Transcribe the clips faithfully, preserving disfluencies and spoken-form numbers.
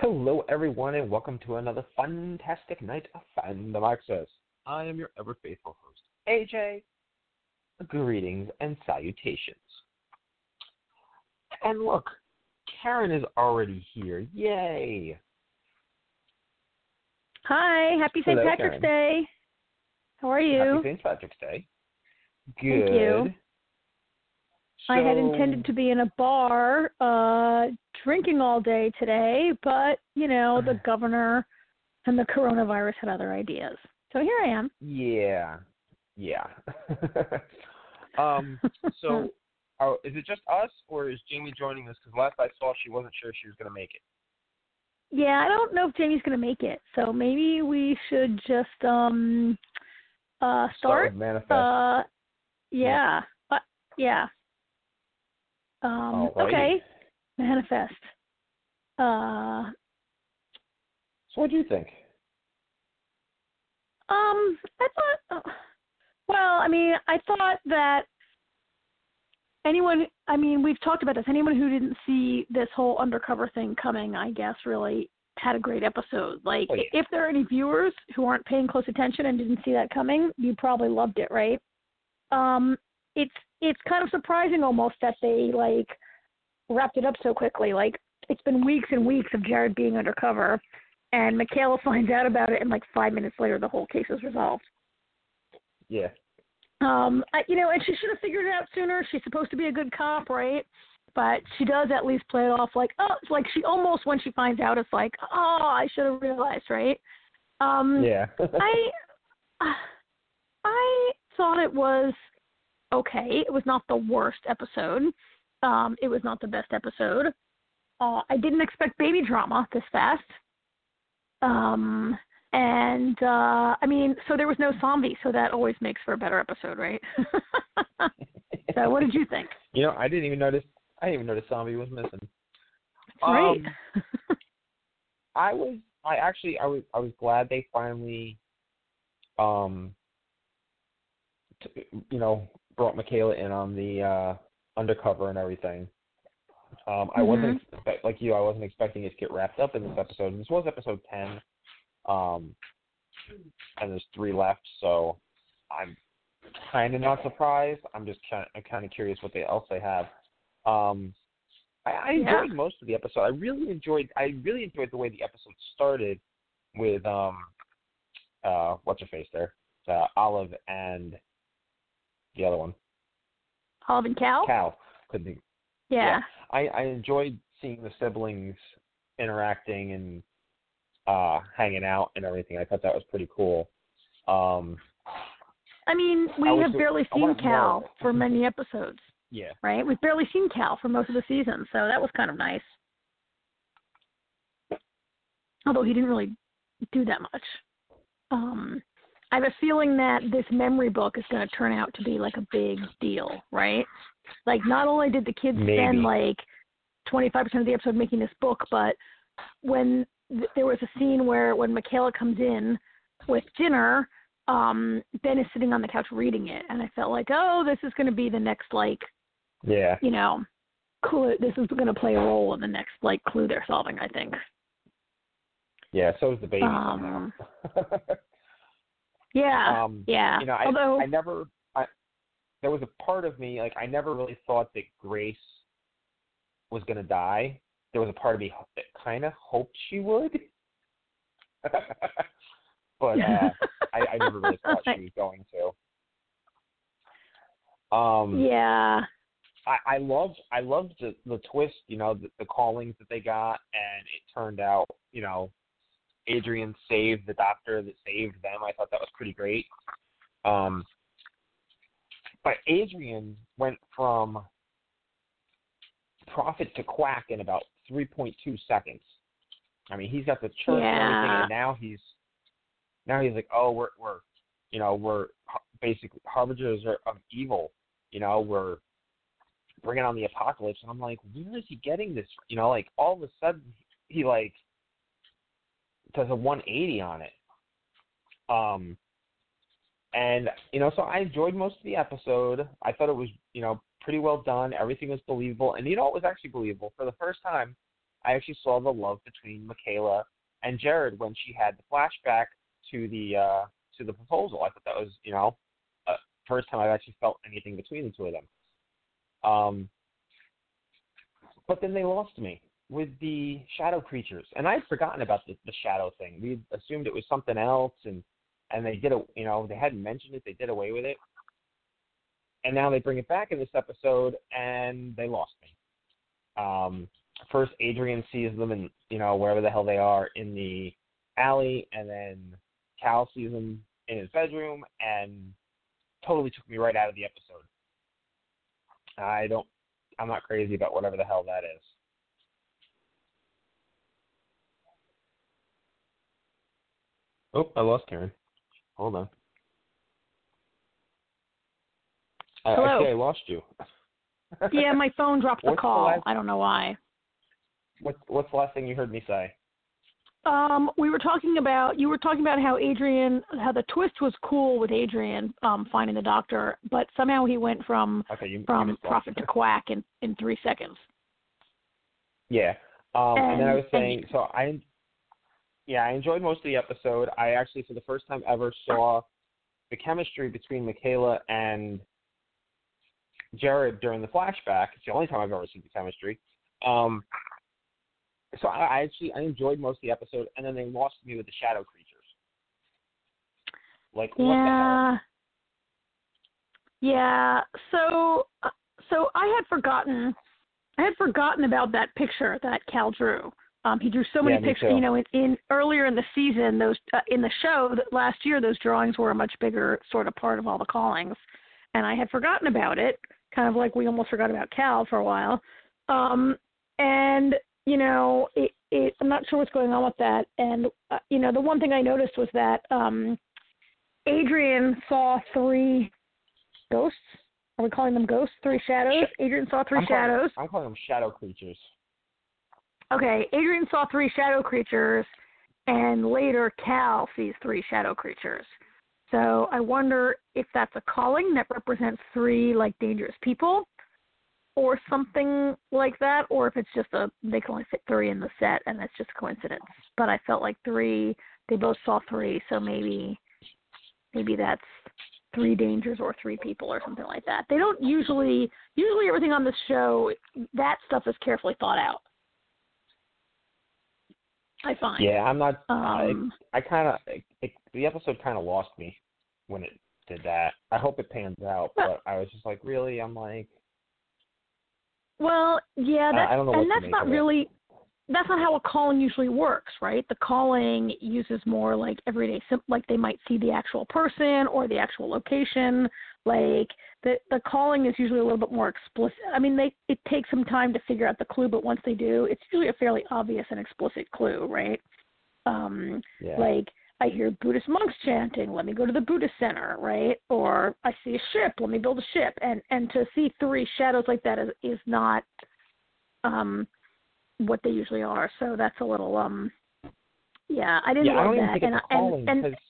Hello, everyone, and welcome to another fantastic night of Fandom Access. I am your ever faithful host, A J. Greetings and salutations. And look, Karen is already here. Yay! Hi, happy Saint Hello, Patrick's Karen. Day. How are you? Happy Saint Patrick's Day. Thank Good. you. So, I had intended to be in a bar uh, drinking all day today, but, you know, the governor and the coronavirus had other ideas. So here I am. Yeah. Yeah. um. So, are, is it just us, or is Jamie joining us? Because last I saw, she wasn't sure she was going to make it. Yeah, I don't know if Jamie's going to make it, so maybe we should just um uh start. Start with Manifest. Uh, yeah. Uh, yeah. Um, Alrighty. okay. Manifest. Uh, So what do you think? um, I thought, uh, well, I mean, I thought that anyone, I mean, we've talked about this. Anyone who didn't see this whole undercover thing coming, I guess, really had a great episode. Like, Oh, yeah. if there are any viewers who aren't paying close attention and didn't see that coming, you probably loved it, right? Um, it's it's kind of surprising almost that they, like, wrapped it up so quickly. Like, it's been weeks and weeks of Jared being undercover, and Michaela finds out about it, and like five minutes later, the whole case is resolved. Yeah. Um, I, you know, and she should have figured it out sooner. She's supposed to be a good cop, right? But she does at least play it off like, oh, it's like she almost, when she finds out, it's like, oh, I should have realized, right? Um, Yeah. I, I thought it was okay. It was not the worst episode. Um, it was not the best episode. Uh, I didn't expect baby drama this fast. Um, and, uh, I mean, so there was no zombie, so that always makes for a better episode, right? So what did you think? You know, I didn't even notice, I didn't even notice zombie was missing. Right. Um, I was, I actually, I was, I was glad they finally, um, t- you know, brought Michaela in on the, uh, undercover and everything. Um, I mm-hmm. wasn't expect, like you. I wasn't expecting it to get wrapped up in this episode. This was episode ten, um, and there's three left. So I'm kind of not surprised. I'm just kind of, kind of curious what they, else they have. Um, I, I enjoyed yeah. most of the episode. I really enjoyed. I really enjoyed the way the episode started with um, uh, what's her face there, uh, Olive and the other one, Olive and Cal? Cal. Couldn't think. Yeah. yeah. I, I enjoyed seeing the siblings interacting and uh, hanging out and everything. I thought that was pretty cool. Um, I mean, we I have was, barely I seen Cal more. for many episodes. Yeah. Right? We've barely seen Cal for most of the season, so that was kind of nice. Although he didn't really do that much. Um, I have a feeling that this memory book is going to turn out to be like a big deal, right? Like, not only did the kids Maybe. spend like twenty-five percent of the episode making this book, but when th- there was a scene where when Michaela comes in with dinner, um, Ben is sitting on the couch reading it, and I felt like, oh, this is going to be the next, like, Yeah. you know, clue. This is going to play a role in the next, like, clue they're solving, I think. Yeah, so is the baby Um, somehow. yeah, um, yeah. You know, I, Although, I never, I, there was a part of me, like, I never really thought that Grace was going to die. There was a part of me that kind of hoped she would. But uh, I, I never really thought she was going to. Um, yeah. I, I loved, I loved the, the twist, you know, the, the callings that they got, and it turned out, you know, Adrian saved the doctor that saved them. I thought that was pretty great. Um, but Adrian went from prophet to quack in about three point two seconds. I mean, he's got the church yeah. and everything, and now he's now he's like, oh, we're we're you know we're basically harbingers of evil. You know, we're bringing on the apocalypse, and I'm like, where is he getting this? You know, like all of a sudden he like does a one eighty on it. Um, and you know, so I enjoyed most of the episode. I thought it was, you know, pretty well done. Everything was believable, and you know, it was actually believable for the first time. I actually saw the love between Michaela and Jared when she had the flashback to the uh, to the proposal. I thought that was, you know, uh, first time I've actually felt anything between the two of them. Um, but then they lost me with the shadow creatures, and I had forgotten about the, the shadow thing. We assumed it was something else, and and they did a, you know, they hadn't mentioned it. They did away with it, and now they bring it back in this episode, and they lost me. Um, first, Adrian sees them in, you know, wherever the hell they are in the alley, and then Cal sees them in his bedroom, and totally took me right out of the episode. I don't, I'm not crazy about whatever the hell that is. Oh, I lost Karen. Hold on. I, Hello. I see I lost you. Yeah, my phone dropped the What's call. the last, I don't know why. What, what's the last thing you heard me say? Um, we were talking about you were talking about how Adrian, how the twist was cool with Adrian um, finding the doctor, but somehow he went from Okay, you, from you prophet to quack in, in three seconds. Yeah, um, and, and then I was and, saying, and, so I, yeah, I enjoyed most of the episode. I actually, for the first time ever, saw the chemistry between Michaela and Jared during the flashback. It's the only time I've ever seen the chemistry. Um, so I, I actually I enjoyed most of the episode, and then they lost me with the shadow creatures. Like, yeah, what the hell? Yeah. So, uh, so I had forgotten, I had forgotten about that picture that Cal drew. Um, he drew so many Yeah, me pictures. too. You know, in, in earlier in the season, those uh, in the show that last year, those drawings were a much bigger sort of part of all the callings, and I had forgotten about it. Kind of like we almost forgot about Cal for a while. Um, and you know, it, it, I'm not sure what's going on with that. And uh, you know, the one thing I noticed was that um, Adrian saw three ghosts. Are we calling them ghosts? Three shadows? Adrian saw three I'm calling, shadows. I'm calling them shadow creatures. Okay, Adrian saw three shadow creatures, and later Cal sees three shadow creatures. So I wonder if that's a calling that represents three, like, dangerous people or something like that, or if it's just a, they can only fit three in the set, and that's just a coincidence. But I felt like three, they both saw three, so maybe maybe that's three dangers or three people or something like that. They don't usually, usually everything on this show, that stuff is carefully thought out. I find. Yeah, I'm not. Um, I, I kind of the episode kind of lost me when it did that. I hope it pans out, but, but I was just like, really? I'm like, well, yeah, that's, I don't know what and to that's make not of it. really. That's not how a calling usually works, right? The calling uses more like everyday, like they might see the actual person or the actual location. Like the the calling is usually a little bit more explicit. I mean, they it takes some time to figure out the clue, but once they do, it's usually a fairly obvious and explicit clue, right? Um, Yeah. Like I hear Buddhist monks chanting, let me go to the Buddhist center, right? Or I see a ship, let me build a ship. And and to see three shadows like that is is not. Um, what they usually are, so that's a little um yeah I didn't yeah, love I don't even that. think and it's a calling and, because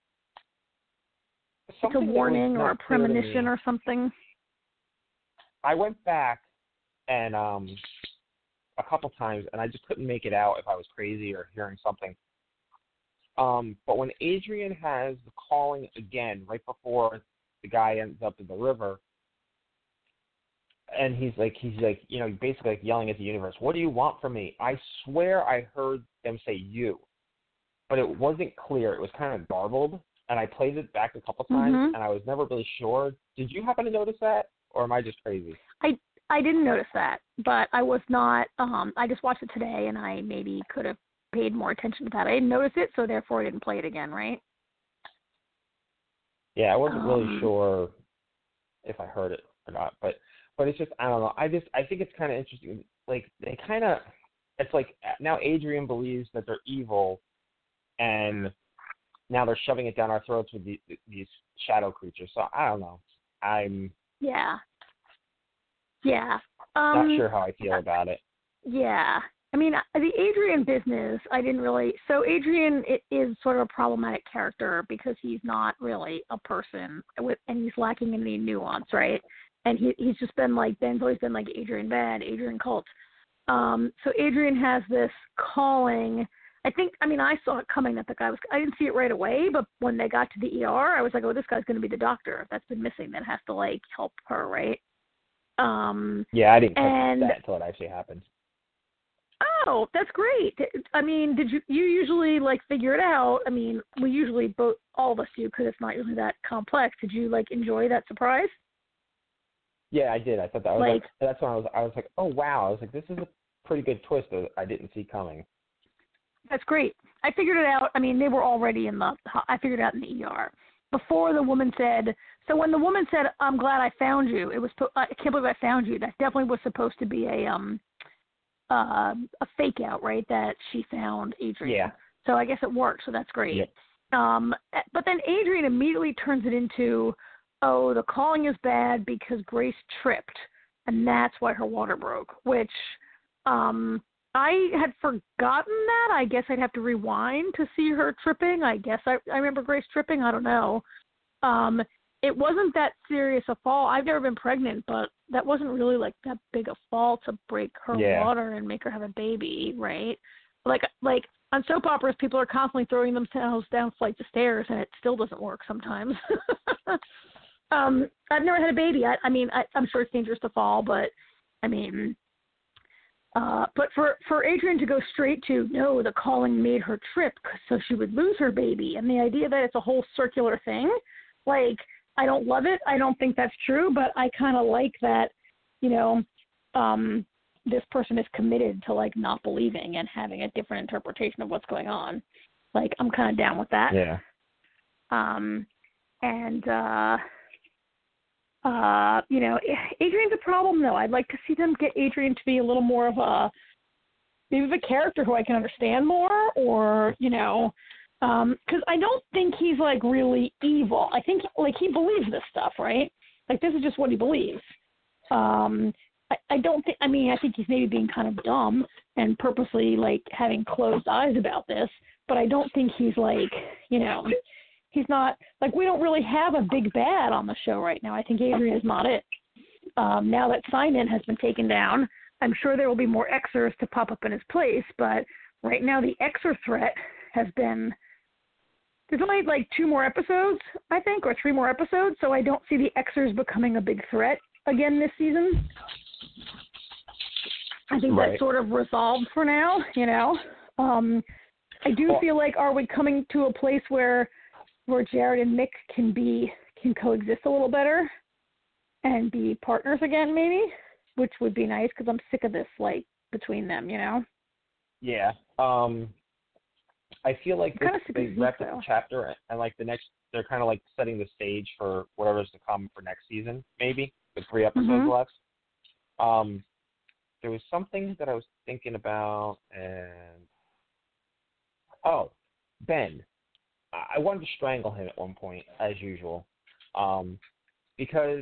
it's a warning or a premonition or something. I went back and um a couple times and I just couldn't make it out if I was crazy or hearing something. Um, but when Adrian has the calling again right before the guy ends up in the river, and he's like, he's like, you know, basically like yelling at the universe, what do you want from me? I swear I heard them say you, but it wasn't clear. It was kind of garbled, and I played it back a couple times, Mm-hmm. and I was never really sure. Did you happen to notice that, or am I just crazy? I I didn't notice that, but I was not. Um, I just watched it today, and I maybe could have paid more attention to that. I didn't notice it, so therefore I didn't play it again, right? Yeah, I wasn't Um, really sure if I heard it or not, but but it's just I don't know. I just I think it's kind of interesting. Like they kind of, it's like now Adrian believes that they're evil, and now they're shoving it down our throats with the, these shadow creatures. So I don't know. I'm yeah, yeah. Um, not sure how I feel about it. Yeah. I mean, the Adrian business, I didn't really. So Adrian is sort of a problematic character because he's not really a person, with, and he's lacking any nuance, right? And he he's just been like Ben's always been like Adrian bad, Adrian cult. Um, so Adrian has this calling. I think, I mean, I saw it coming that the guy was, I didn't see it right away, but when they got to the E R, I was like, oh, this guy's going to be the doctor that's been missing that has to, like, help her, right? Um, Yeah, I didn't catch and, that until it actually happened. Oh, that's great. I mean, did you, you usually, like, figure it out? I mean, we usually, both, all of us do because it's not usually that complex. Did you, like, enjoy that surprise? Yeah, I did. I thought that was Like, like, that's when I was, I was like, oh, wow. I was like, this is a pretty good twist that I didn't see coming. That's great. I figured it out. I mean, they were already in the, I figured it out in the E R. Before the woman said, so when the woman said, I'm glad I found you, it was, I can't believe I found you, that definitely was supposed to be a, um, uh, a fake out, right, that she found Adrian. Yeah. So I guess it worked, so that's great. Yep. Um, but then Adrian immediately turns it into, oh, the calling is bad because Grace tripped, and that's why her water broke, which um, I had forgotten that. I guess I'd have to rewind to see her tripping. I guess I, I remember Grace tripping. I don't know. Um, it wasn't that serious a fall. I've never been pregnant, but that wasn't really like that big a fall to break her Yeah. water and make her have a baby, right? Like, like on soap operas, people are constantly throwing themselves down flights of stairs, and it still doesn't work sometimes. um, I've never had a baby. I, I mean, I, I'm sure it's dangerous to fall, but I mean, uh, but for, for Adrian to go straight to, no, the calling made her trip so she would lose her baby, and the idea that it's a whole circular thing, like, I don't love it. I don't think that's true, but I kind of like that, you know, um, this person is committed to, like, not believing and having a different interpretation of what's going on. Like, I'm kind of down with that. Yeah. Um, and, uh, uh, you know, Adrian's a problem, though. I'd like to see them get Adrian to be a little more of a, maybe of a character who I can understand more, or, you know, Um, 'cause I don't think he's, like, really evil. I think, like, he believes this stuff, right? Like, this is just what he believes. Um, I, I don't think, I mean, I think he's maybe being kind of dumb and purposely, like, having closed eyes about this, but I don't think he's, like, you know, he's not, like, we don't really have a big bad on the show right now. I think Adrian is not it. Um, now that Sign-In has been taken down, I'm sure there will be more Xers to pop up in his place, but right now the Xer threat has been, there's only like two more episodes, I think, or three more episodes, so I don't see the Xers becoming a big threat again this season. I think Right. that's sort of resolved for now, you know. Um, I do Well, feel like, are we coming to a place where where Jared and Mick can be can coexist a little better and be partners again, maybe, which would be nice because I'm sick of this, like, between them, you know. Yeah. Um, I feel like I'm kinda this, sick they of wrapped Zeke, up though. the chapter, and like the next, they're kind of like setting the stage for whatever's to come for next season, maybe with three episodes Mhm. left. Um, there was something that I was thinking about, and oh, Ben. I I wanted to strangle him at one point, as usual, um, because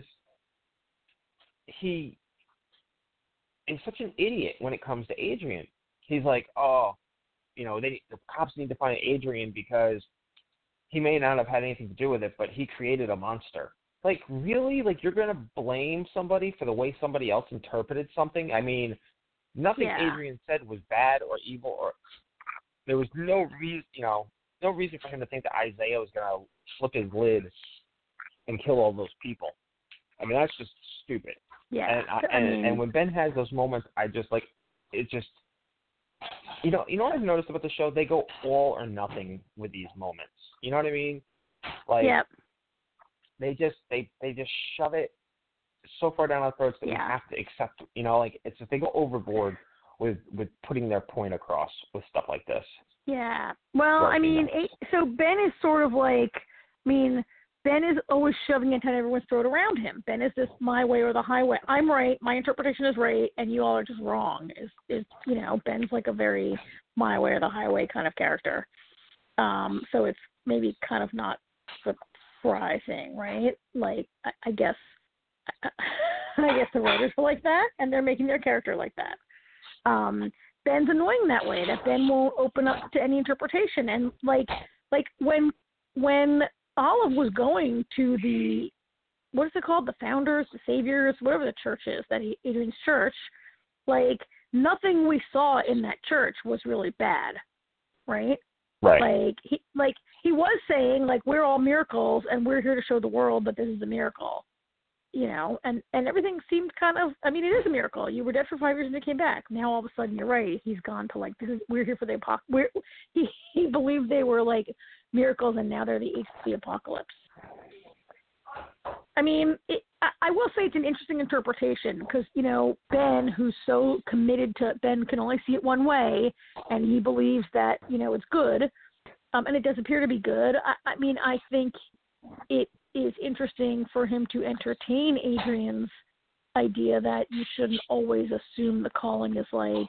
he is such an idiot when it comes to Adrian. He's like, oh, you know, they the cops need to find Adrian because he may not have had anything to do with it, but he created a monster. Like, really? Like, you're going to blame somebody for the way somebody else interpreted something? I mean, nothing Yeah. Adrian said was bad or evil, or there was no reason, you know, no reason for him to think that Isaiah was going to flip his lid and kill all those people. I mean, that's just stupid. Yeah. And I, I and, mean, and when Ben has those moments, I just, like, it just, you know, you know what I've noticed about the show? They go all or nothing with these moments. You know what I mean? Like, yep. they just, they, they just shove it so far down our throats that Yeah. we have to accept, you know, like, it's just, they go overboard with, with putting their point across with stuff like this. Yeah. Well, Drives I me mean, nuts. it, so Ben is sort of like, I mean, Ben is always shoving it down everyone's throat around him. Ben is this my way or the highway. I'm right, my interpretation is right, and you all are just wrong. Is is you know, Ben's like a very my way or the highway kind of character. Um, so it's maybe kind of not surprising, right? Like, I, I guess, I guess the writers are like that, and they're making their character like that. Um, Ben's annoying that way. That Ben won't open up to any interpretation, and like, like when when Olive was going to the, what is it called? The Founders, the Saviors, whatever the church is, that he, Adrian's church, like, nothing we saw in that church was really bad, right? Right. Like he like he was saying like we're all miracles and we're here to show the world that this is a miracle, you know, and and everything seemed kind of. I mean, it is a miracle. You were dead for five years and you came back. Now all of a sudden you're right. He's gone to like this is we're here for the apoc. We're he he believed they were like miracles and now they're the agents of the apocalypse. I mean, it, I, I will say it's an interesting interpretation because, you know, Ben, who's so committed to, Ben can only see it one way, and he believes that, you know, it's good, um, and it does appear to be good. I, I mean, I think it is interesting for him to entertain Adrian's idea that you shouldn't always assume the calling is like,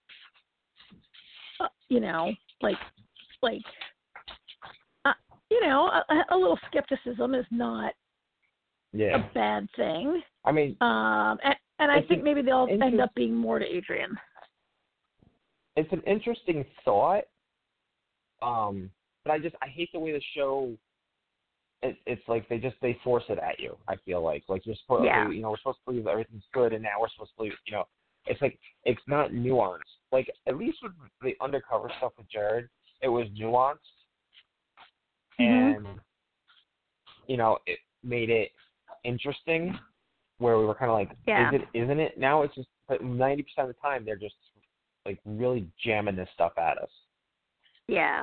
uh, you know, like, like, uh, you know, a, a little skepticism is not yeah. a bad thing. I mean, um, and, and I think maybe they'll inter- end up being more to Adrian. It's an interesting thought, um, but I just I hate the way the show. It, it's like they just they force it at you. I feel like like you're supposed Yeah. okay, you know we're supposed to believe everything's good, and now we're supposed to believe you know it's like it's not nuanced. Like at least with the undercover stuff with Jared, it was nuanced, Mm-hmm. and you know it made it interesting, where we were kind of like, Yeah. is it, isn't it? Now it's just, but ninety percent of the time they're just like really jamming this stuff at us. Yeah.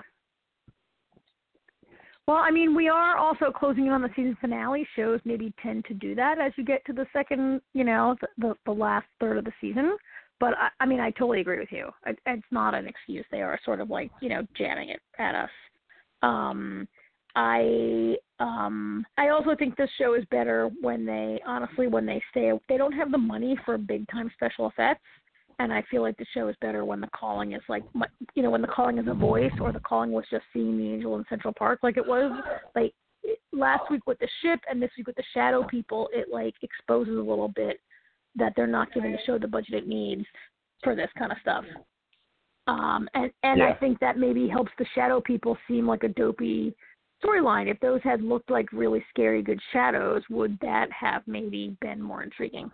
Well, I mean, we are also closing in on the season finale. Shows maybe tend to do that as you get to the second, you know, the the, the last third of the season. But I, I mean, I totally agree with you. It, it's not an excuse. They are sort of like, you know, jamming it at us. Um, I um I also think this show is better when they honestly when they stay they don't have the money for big time special effects, and I feel like the show is better when the calling is like you know when the calling is a voice or the calling was just seeing the angel in Central Park like it was like last week with the ship and this week with the shadow people. It like exposes a little bit that they're not giving the show the budget it needs for this kind of stuff. Um and and yeah. I think that maybe helps the shadow people seem like a dopey storyline. If those had looked like really scary good shadows, would that have maybe been more intriguing?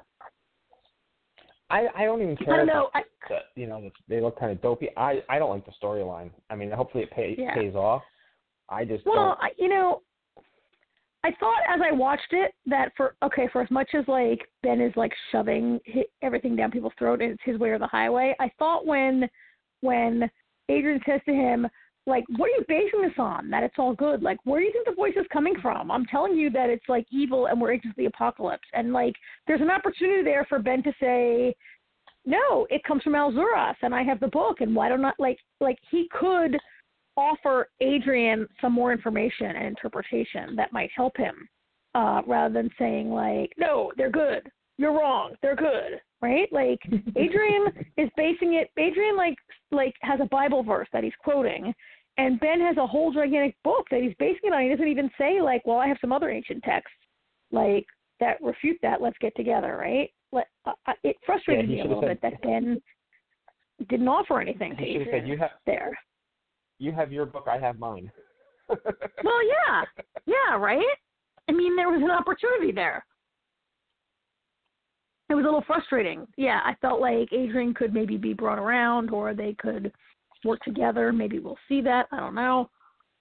I, I don't even care. I don't know. That, I, that, you know, they look kind of dopey. I, I don't like the storyline. I mean, hopefully it pay, yeah. pays off. I just well, don't. I, you know, I thought as I watched it that for okay, for as much as like Ben is like shoving his, everything down people's throat and it's his way or the highway, I thought when when Adrian says to him, like, what are you basing this on? That it's all good. Like, where do you think the voice is coming from? I'm telling you that it's, like, evil and we're agents of the apocalypse. And, like, there's an opportunity there for Ben to say, no, it comes from Alzuras, and I have the book, and why don't I, like, like, he could offer Adrian some more information and interpretation that might help him, uh, rather than saying, like, no, they're good. You're wrong. They're good. Right? Like, Adrian is basing it, Adrian, like, like, has a Bible verse that he's quoting, and Ben has a whole gigantic book that he's basing it on. He doesn't even say, like, well, I have some other ancient texts, like, that refute that. Let's get together, right? Let, uh, it frustrated yeah, me a little said, bit that Ben didn't offer anything to he should have Adrian said, you have, there. You have your book, I have mine. Well, yeah. Yeah, right? I mean, there was an opportunity there. It was a little frustrating. Yeah, I felt like Adrian could maybe be brought around or they could work together. Maybe we'll see that. I don't know.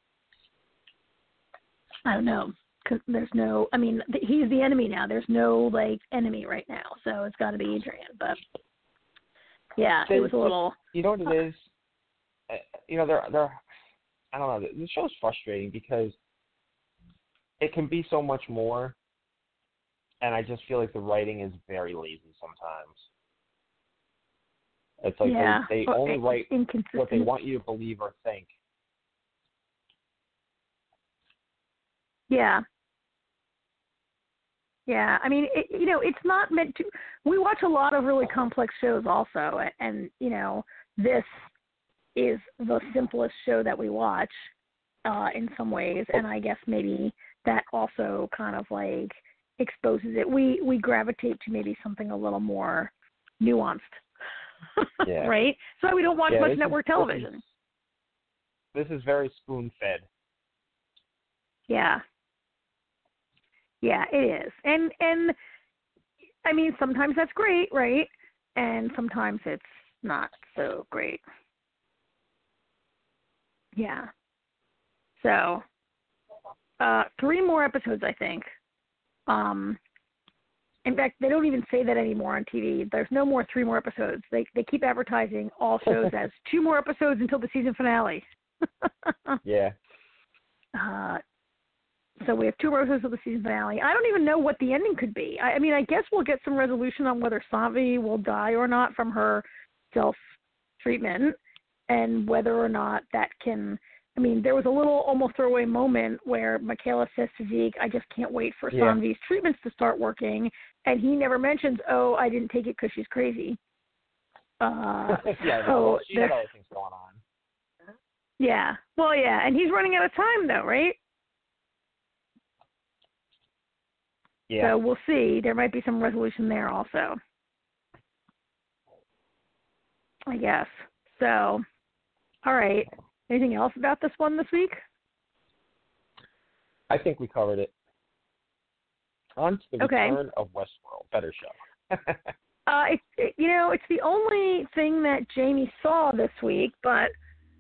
I don't know. Because there's no, I mean, th- he's the enemy now. There's no, like, enemy right now. So it's got to be Adrian. But, yeah, it was a little. You know what it is? Uh, you know, they're, they're, I don't know. The show's frustrating because it can be so much more. And I just feel like the writing is very lazy sometimes. It's like yeah, they, they only write inconsistent. what they want you to believe or think. Yeah. Yeah, I mean, it, you know, it's not meant to. We watch a lot of really complex shows also, and, and you know, this is the simplest show that we watch uh, in some ways, and I guess maybe that also kind of like exposes it. We we gravitate to maybe something a little more nuanced, yeah. right? So we don't watch yeah, much network is, television. This is, this is very spoon-fed. Yeah. Yeah, it is. And, and I mean, sometimes that's great, right? And sometimes it's not so great. Yeah. So, uh, three more episodes, I think. Um, in fact, they don't even say that anymore on T V. There's no more three more episodes. They they keep advertising all shows as two more episodes until the season finale. Yeah. Uh, so we have two more episodes of the season finale. I don't even know what the ending could be. I, I mean, I guess we'll get some resolution on whether Savi will die or not from her self-treatment, and whether or not that can... I mean, there was a little almost throwaway moment where Michaela says to Zeke, I just can't wait for yeah. Sanvi's treatments to start working, and he never mentions, oh, I didn't take it because she's crazy. Uh, yeah, so well, she had other things going on. Yeah. Well, yeah, and he's running out of time, though, right? Yeah. So we'll see. There might be some resolution there also, I guess. So, all right. Anything else about this one this week? I think we covered it. On to the Okay. return of Westworld. Better show. uh, it, it, you know, it's the only thing that Jamie saw this week, but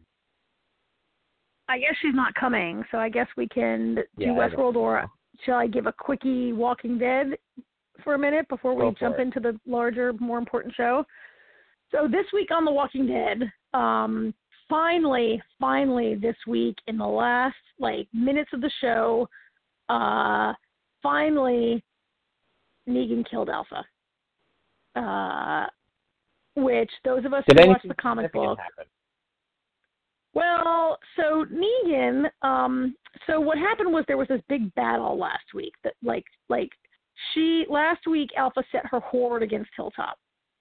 I guess she's not coming, so I guess we can do yeah, Westworld, or shall I give a quickie Walking Dead for a minute before we Go for jump it. into the larger, more important show? So this week on The Walking Dead, um, finally, finally this week in the last, like, minutes of the show, uh, finally Negan killed Alpha. Uh, which those of us Did who watch anything the comic book... happen? Well, so Negan, um, so what happened was there was this big battle last week that, like, like she, last week Alpha set her horde against Hilltop,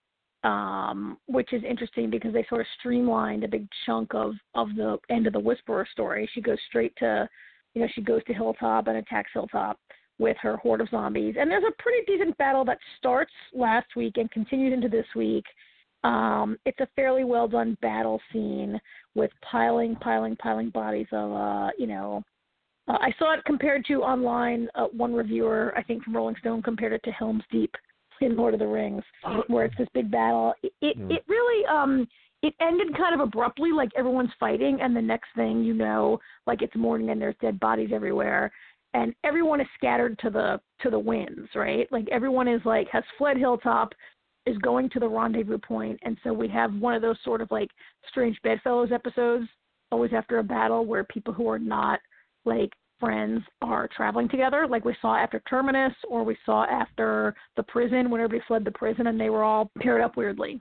um, which is interesting because they sort of streamlined a big chunk of, of the end of the Whisperer story. She goes straight to, you know, she goes to Hilltop and attacks Hilltop with her horde of zombies. And there's a pretty decent battle that starts last week and continues into this week. Um, it's a fairly well done battle scene with piling, piling, piling bodies of, uh, you know, uh, I saw it compared to online. Uh, one reviewer, I think from Rolling Stone, compared it to Helm's Deep in Lord of the Rings, where it's this big battle. It it, Mm. it really um it ended kind of abruptly, like everyone's fighting, and the next thing you know, like it's morning and there's dead bodies everywhere, and everyone is scattered to the to the winds, right? Like everyone is like has fled Hilltop, is going to the rendezvous point, and so we have one of those sort of like Strange Bedfellows episodes, always after a battle, where people who are not like friends are traveling together, like we saw after Terminus, or we saw after the prison, when everybody fled the prison and they were all paired up weirdly.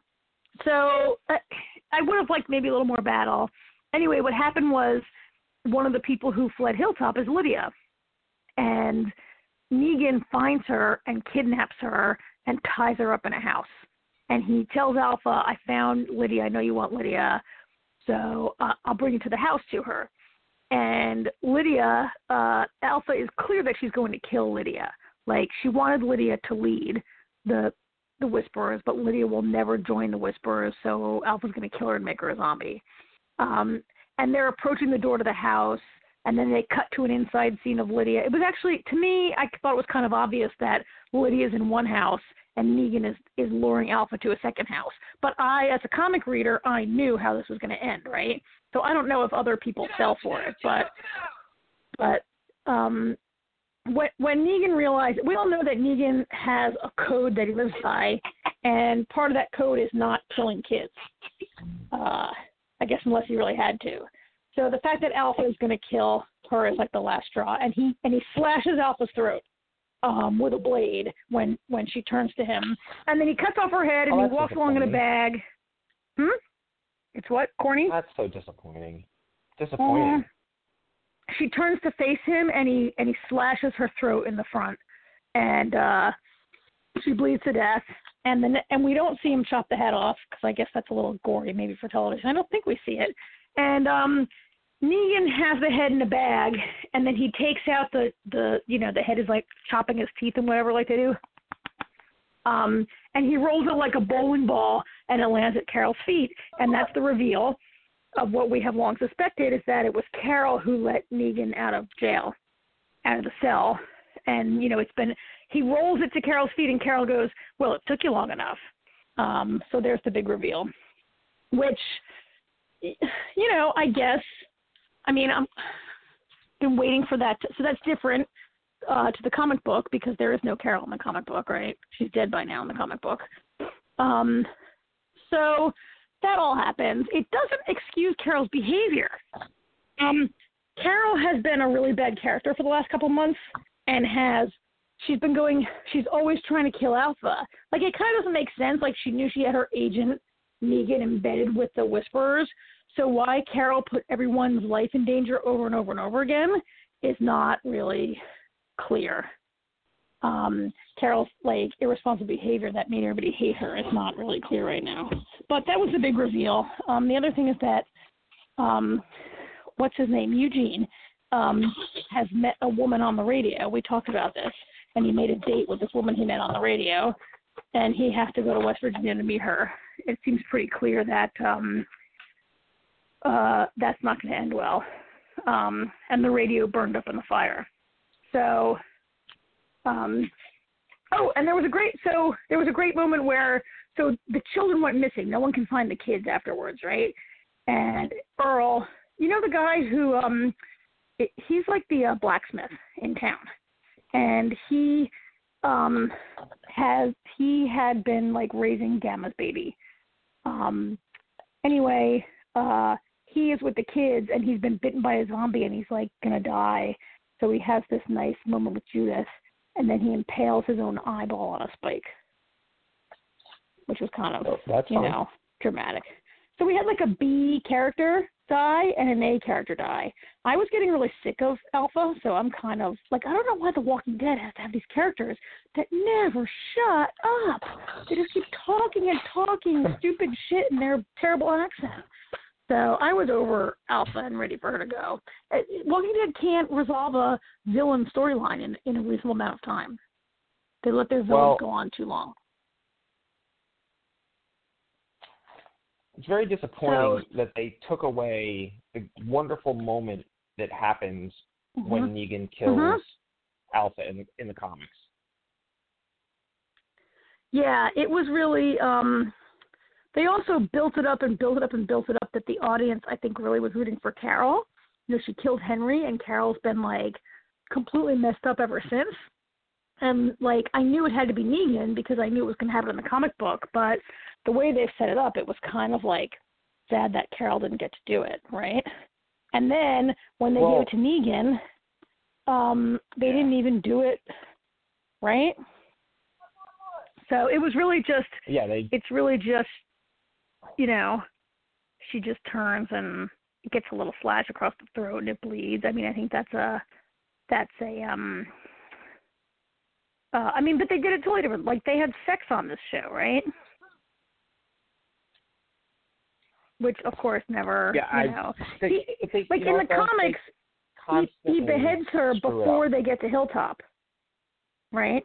So I, I would have liked maybe a little more battle. Anyway, what happened was one of the people who fled Hilltop is Lydia, and Negan finds her and kidnaps her and ties her up in a house. And he tells Alpha, I found Lydia. I know you want Lydia, so uh, I'll bring you to the house to her. And Lydia, uh, Alpha is clear that she's going to kill Lydia. Like, she wanted Lydia to lead the the Whisperers, but Lydia will never join the Whisperers, so Alpha's going to kill her and make her a zombie. Um, and they're approaching the door to the house, and then they cut to an inside scene of Lydia. It was actually, to me, I thought it was kind of obvious that Lydia's in one house and Negan is, is luring Alpha to a second house. But I, as a comic reader, I knew how this was going to end, right? So I don't know if other people fell for it, but but um, when, when Negan realized, we all know that Negan has a code that he lives by, and part of that code is not killing kids. Uh, I guess unless he really had to. So the fact that Alpha is going to kill her is like the last straw, and he and he slashes Alpha's throat um, with a blade when when she turns to him, and then he cuts off her head and Oh, he walks along in a disappointing. bag. Hmm. It's what, corny? That's so disappointing. Disappointing. Uh, she turns to face him, and he and he slashes her throat in the front, and uh, she bleeds to death. And then and we don't see him chop the head off because I guess that's a little gory, maybe for television. I don't think we see it. And um, Negan has the head in a bag, and then he takes out the the you know the head is like chopping his teeth and whatever like they do. Um, and he rolls it like a bowling ball, and it lands at Carol's feet. And that's the reveal of what we have long suspected, is that it was Carol who let Negan out of jail, out of the cell. And, you know, it's been, he rolls it to Carol's feet, and Carol goes, well, it took you long enough. Um, so there's the big reveal. which, you know, I guess, I mean, I'm been waiting for that. To, so that's different uh, to the comic book because there is no Carol in the comic book, right? She's dead by now in the comic book. Um, so that all happens. It doesn't excuse Carol's behavior. Um, Carol has been a really bad character for the last couple months and has, she's been going, she's always trying to kill Alpha. Like, it kind of doesn't make sense. Like, she knew she had her agent, Negan, embedded with the Whisperers. So why Carol put everyone's life in danger over and over and over again is not really clear. Um, Carol's, like, irresponsible behavior that made everybody hate her is not really clear right now. But that was the big reveal. Um, the other thing is that, um, what's his name, Eugene, um, has met a woman on the radio. We talked about this. And he made a date with this woman he met on the radio. And he has to go to West Virginia to meet her. It seems pretty clear that um, uh, that's not going to end well. Um, and the radio burned up in the fire. So, um, oh, and there was a great, so there was a great moment where, so the children went missing. No one can find the kids afterwards, right? And Earl, you know the guy who, um, it, he's like the uh, blacksmith in town. And he um, has, he had been like raising Gamma's baby. Um, anyway, uh, he is with the kids and he's been bitten by a zombie and he's like going to die. So he has this nice moment with Judith and then he impales his own eyeball on a spike, which was kind of, That's you fun. know, dramatic. So we had like a B character die and an A character die. I was getting really sick of Alpha, so I'm kind of like, I don't know why The Walking Dead has to have these characters that never shut up. They just keep talking and talking stupid shit in their terrible accent. So I was over Alpha and ready for her to go. Uh, Walking Dead can't resolve a villain storyline in, in a reasonable amount of time. They let their villains Well, go on too long. It's very disappointing So, that they took away the wonderful moment that happens mm-hmm. when Negan kills mm-hmm. Alpha in the in the comics. Yeah, it was really. Um, they also built it up and built it up and built it up that the audience, I think, really was rooting for Carol. You know, she killed Henry, and Carol's been like completely messed up ever since. And like, I knew it had to be Negan because I knew it was going to happen in the comic book, but the way they set it up, it was kind of like sad that Carol didn't get to do it, right? And then when they well, gave it to Negan, um, they didn't even do it, right? So it was really just, yeah, they. it's really just, you know, she just turns and gets a little slash across the throat and it bleeds. I mean, I think that's a, that's a, um, uh, I mean, but they did it totally different. Like, they had sex on this show, right? Which, of course, never, Yeah, you I, know. they, he, they, like, you know, in the comics, he, he beheads her before they get to Hilltop, right?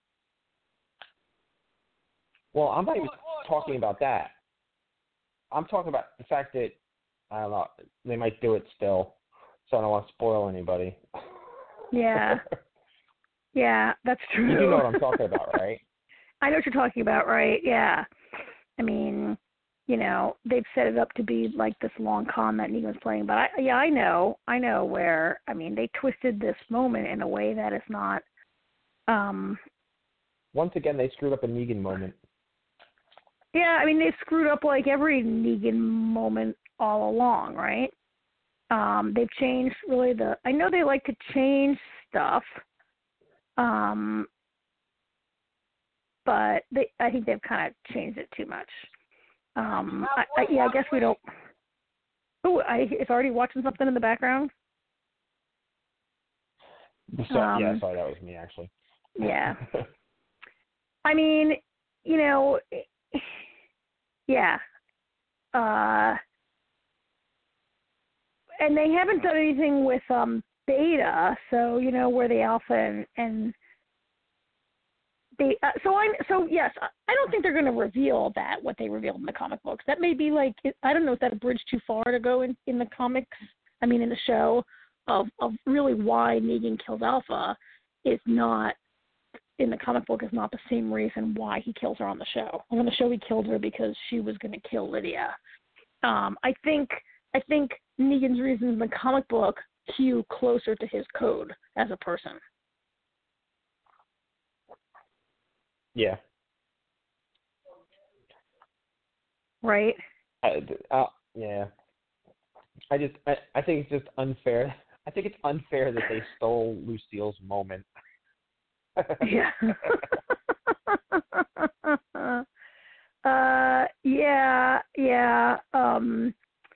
Well, I'm not even talking about that. I'm talking about the fact that, I don't know, they might do it still, so I don't want to spoil anybody. Yeah. Yeah, that's true. You do know what I'm talking about, right? I know what you're talking about, right? Yeah. I mean, you know, they've set it up to be like this long con that Negan's playing, but I, yeah, I know, I know where, I mean, they twisted this moment in a way that is not, um, Once again, they screwed up a Negan moment. yeah, I mean, they screwed up like every Negan moment all along, right? Um, they've changed really the, I know they like to change stuff, um, but they, I think they've kind of changed it too much. Um, I, I, yeah, I guess we don't. Oh, I is already watching something in the background. So, um, yeah, sorry, that was me actually. Yeah. I mean, you know, yeah. Uh, and they haven't done anything with um, Beta, so you know where the Alpha and, and they. Uh, so I. So yes, I don't think they're going to reveal that what they revealed in the comic books. That may be like, I don't know, is that a bridge too far to go in, in the comics? I mean, in the show of of really why Negan killed Alpha is not in the comic book is not the same reason why he kills her on the show. On the show, he killed her because she was going to kill Lydia. Um, I think I think Negan's reasons in the comic book hew closer to his code as a person. Yeah. Right? I, uh, yeah. I just, I, I think it's just unfair. I think it's unfair that they stole Lucille's moment. Yeah. uh, yeah, yeah, um,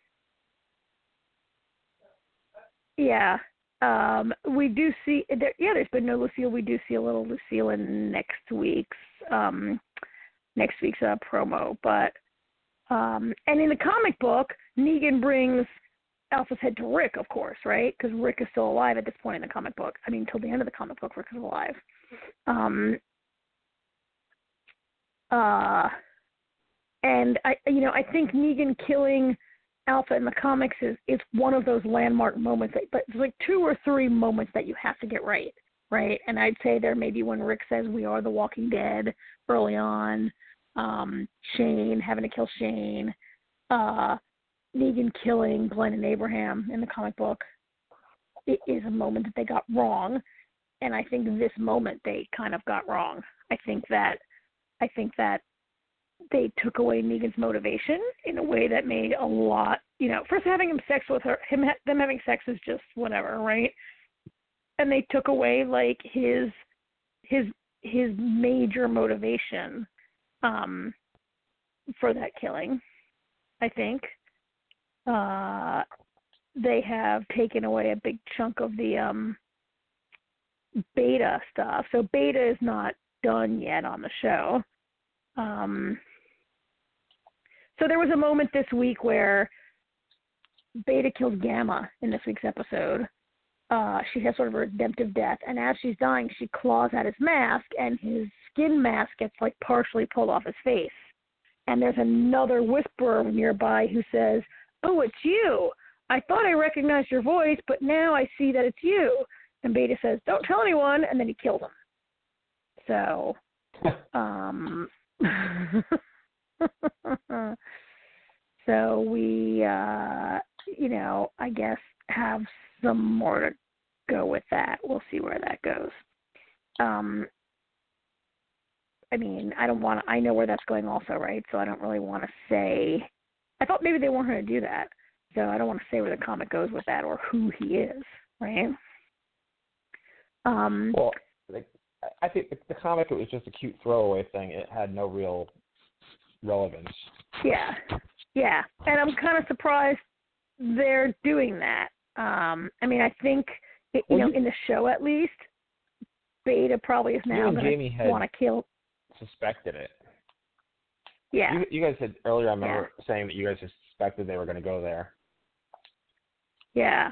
yeah. Um, we do see, there, yeah, there's been no Lucille. We do see a little Lucille in next week's, um, next week's uh, promo. But, um, and in the comic book, Negan brings Alpha's head to Rick, of course, right? Because Rick is still alive at this point in the comic book. I mean, until the end of the comic book, Rick is alive. Um, uh, and I, you know, I think Negan killing Alpha in the comics is, is one of those landmark moments. That, but it's like two or three moments that you have to get right, right? And I'd say there maybe when Rick says we are the Walking Dead early on, um, Shane having to kill Shane, uh, Negan killing Glenn and Abraham in the comic book. It is a moment that they got wrong, and I think this moment they kind of got wrong. I think that I think that they took away Negan's motivation in a way that made a lot, you know, first having him sex with her, him them having sex is just whatever, right? And they took away like his his his major motivation um, for that killing. I think uh, they have taken away a big chunk of the um, Beta stuff. So Beta is not done yet on the show. Um, so there was a moment this week where Beta kills Gamma in this week's episode. Uh, she has sort of a redemptive death, and as she's dying, she claws at his mask, and his skin mask gets like partially pulled off his face. And there's another whisperer nearby who says, "Oh, it's you. I thought I recognized your voice, but now I see that it's you." And Beta says, "Don't tell anyone," and then he kills him. So, um, so we, uh, you know, I guess have some more to go with that. We'll see where that goes. Um, I mean, I don't want to, I know where that's going also, right? So I don't really want to say, I thought maybe they weren't going to do that. So I don't want to say where the comic goes with that or who he is, right? Um, well, like, I think the comic, it was just a cute throwaway thing. It had no real relevance. Yeah, yeah. And I'm kind of surprised they're doing that. Um, I mean, I think, it, you well, know, you, in the show at least, Beta probably is now going to want to kill. Suspected it. Yeah. You, you guys had earlier, I remember yeah. saying that you guys suspected they were going to go there. Yeah.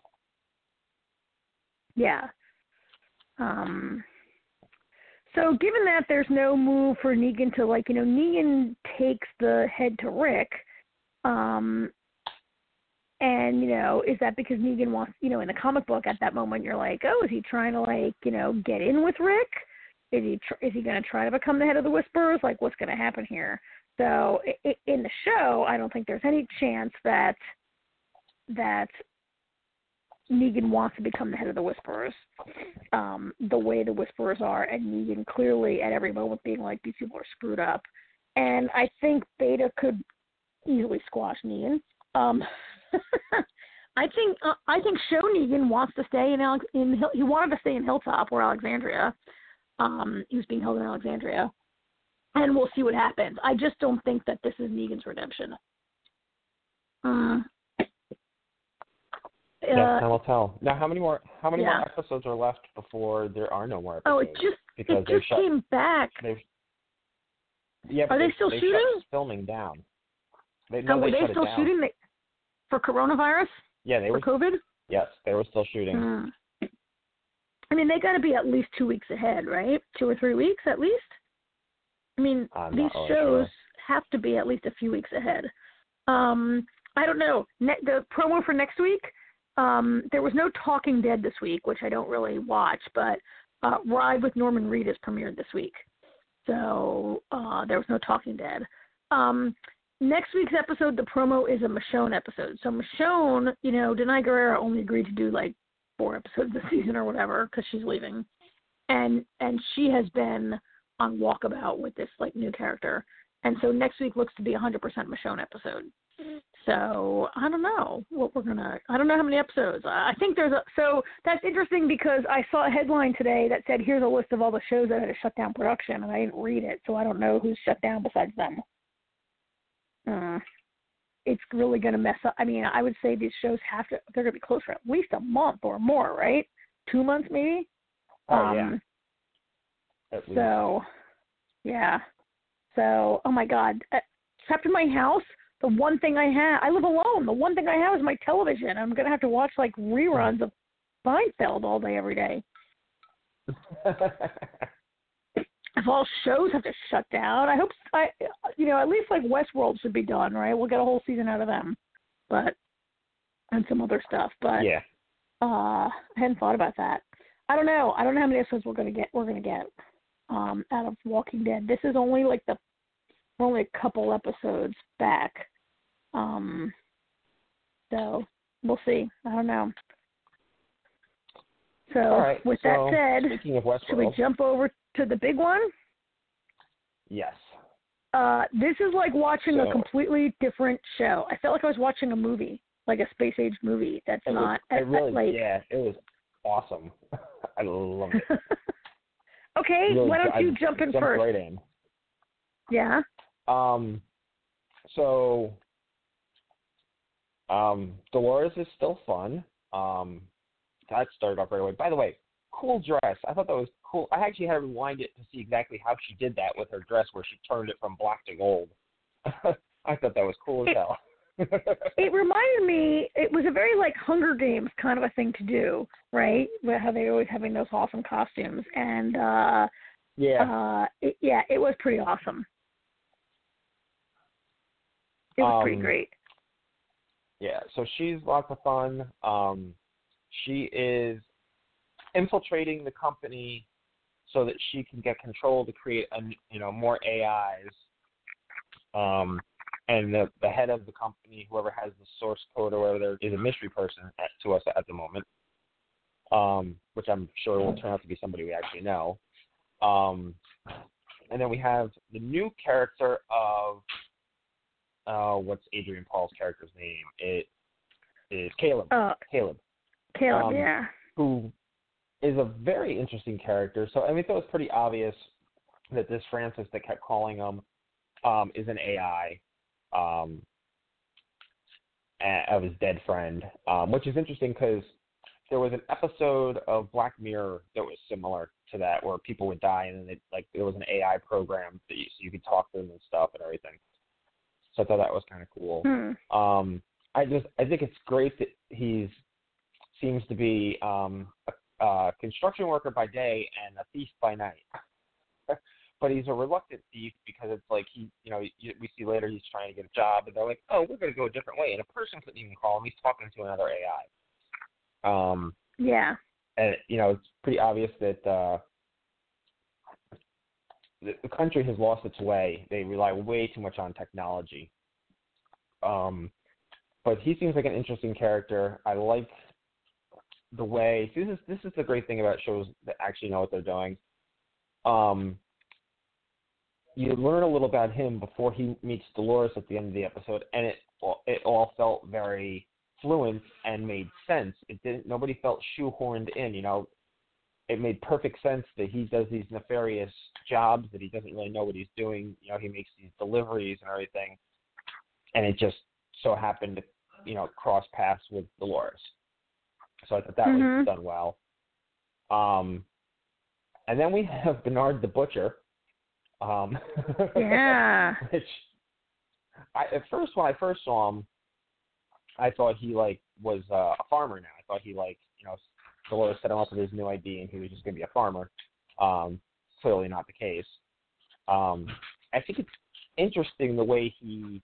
Yeah. Um, so given that there's no move for Negan to, like, you know, Negan takes the head to Rick, um, and, you know, is that because Negan wants, you know, in the comic book at that moment, you're like, oh, is he trying to, like, you know, get in with Rick? Is he tr- is he going to try to become the head of the Whisperers? Like, what's going to happen here? So I- in the show, I don't think there's any chance that that Negan wants to become the head of the Whisperers, um, the way the Whisperers are, and Negan clearly at every moment being like, these people are screwed up. And I think Beta could easily squash Negan. Um, I think uh, I think Show Negan wants to stay in, Alex- in Hill- he wanted to stay in Hilltop or Alexandria. Um, he was being held in Alexandria, and we'll see what happens. I just don't think that this is Negan's redemption. Uh, Yeah, time will tell. Now, how many more? How many yeah. more episodes are left before there are no more episodes? Oh, it just because it just shut, came back. Yeah, are they, they still they shooting? Shut filming down. They, no, oh, were they, they shut still it down. shooting they, for coronavirus? Yeah, they for were. COVID. Yes, they were still shooting. Mm. I mean, they got to be at least two weeks ahead, right? Two or three weeks at least. I mean, I'm these really shows sure. have to be at least a few weeks ahead. Um, I don't know. Ne- the promo for next week, um, there was no Talking Dead this week, which I don't really watch, but uh, Ride with Norman Reedus premiered this week. So uh, there was no Talking Dead. Um, next week's episode, the promo is a Michonne episode. So Michonne, you know, Denai Guerrero only agreed to do like four episodes this season or whatever because she's leaving, and and she has been on walkabout with this like new character, and so next week looks to be a hundred percent Michonne episode. So I don't know what we're gonna. I don't know how many episodes. I think there's a. So that's interesting because I saw a headline today that said, "Here's a list of all the shows that had to shut down production," and I didn't read it, so I don't know who's shut down besides them. Uh, it's really gonna mess up. I mean, I would say these shows have to. They're gonna be closed for at least a month or more, right? Two months maybe. Oh um, yeah. At least. So, yeah. So, oh my God, except in my house. The one thing I have, I live alone. The one thing I have is my television. I'm going to have to watch, like, reruns of Seinfeld all day, every day. If all shows have to shut down, I hope, I, you know, at least, like, Westworld should be done, right? We'll get a whole season out of them. But, and some other stuff. But, yeah. uh, I hadn't thought about that. I don't know. I don't know how many episodes we're going to get, we're going to get um, out of Walking Dead. This is only, like, the, we're only a couple episodes back. Um, so we'll see. I don't know. So right, with so, that said, speaking of Westworld, should we jump over to the big one? Yes. Uh, this is like watching so, a completely different show. I felt like I was watching a movie, like a space age movie. That's it not. Was, it really, like, yeah, it was awesome. I love it. Okay, really, why don't you I jump in jumped first? Right in. Yeah. Um. So. Um, Dolores is still fun. Um, that started off right away. By the way, cool dress. I thought that was cool. I actually had to rewind it to see exactly how she did that with her dress, where she turned it from black to gold. I thought that was cool as it, hell. It reminded me. It was a very like Hunger Games kind of a thing to do, right? Where how they were always having those awesome costumes, and uh, yeah, uh, it, yeah, it was pretty awesome. It was um, pretty great. Yeah, so she's lots of fun. Um, she is infiltrating the company so that she can get control to create, a, you know, more A Is. Um, and the the head of the company, whoever has the source code or whatever, is a mystery person at, to us at the moment. Um, which I'm sure will turn out to be somebody we actually know. Um, and then we have the new character of. Uh, what's Adrian Paul's character's name? It is Caleb. Uh, Caleb. Caleb, um, yeah. Who is a very interesting character. So, I mean, it was pretty obvious that this Francis that kept calling him um, is an A I um, of his dead friend, um, which is interesting because there was an episode of Black Mirror that was similar to that, where people would die and then it, like there was an A I program that you, so you could talk to them and stuff and everything. So I thought that was kind of cool. Hmm. Um, I just I think it's great that he's seems to be um, a, a construction worker by day and a thief by night. But he's a reluctant thief because it's like he, you know, we see later he's trying to get a job, and they're like, oh, we're going to go a different way, and a person couldn't even call him. He's talking to another A I. Um, yeah. And you know, it's pretty obvious that. Uh, The country has lost its way. They rely way too much on technology. Um, but he seems like an interesting character. I like the way this is. This is the great thing about shows that actually know what they're doing. Um, you learn a little about him before he meets Dolores at the end of the episode, and it it all felt very fluent and made sense. It didn't. Nobody felt shoehorned in. You know. It made perfect sense that he does these nefarious jobs that he doesn't really know what he's doing. You know, he makes these deliveries and everything, and it just so happened to, you know, cross paths with Dolores. So I thought that mm-hmm. was done well. Um, and then we have Bernard the Butcher. Um, yeah. Which I, at first, when I first saw him, I thought he like was uh, a farmer. Now I thought he like you know. Dolores set him up with his new I D, and he was just going to be a farmer. Um, clearly not the case. Um, I think it's interesting the way he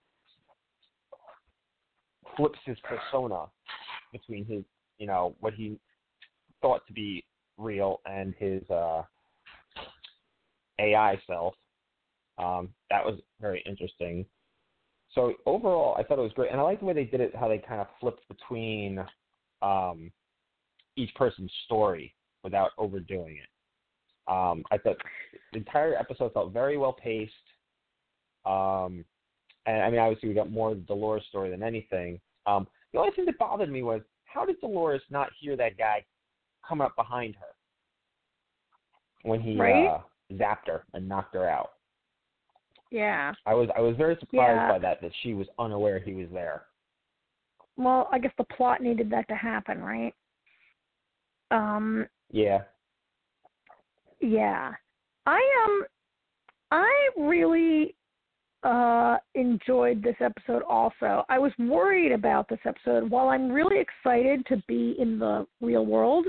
flips his persona between his, you know, what he thought to be real and his uh, A I self. Um, that was very interesting. So overall, I thought it was great, and I like the way they did it. How they kind of flipped between um, each person's story without overdoing it. Um, I thought the entire episode felt very well paced. Um, and I mean, obviously, we got more of the Dolores story than anything. Um, the only thing that bothered me was how did Dolores not hear that guy come up behind her when he right? uh, zapped her and knocked her out? Yeah. I was I was very surprised yeah. by that, that she was unaware he was there. Well, I guess the plot needed that to happen, right? Um. Yeah. Yeah. I um. I really uh enjoyed this episode. Also, I was worried about this episode. While I'm really excited to be in the real world,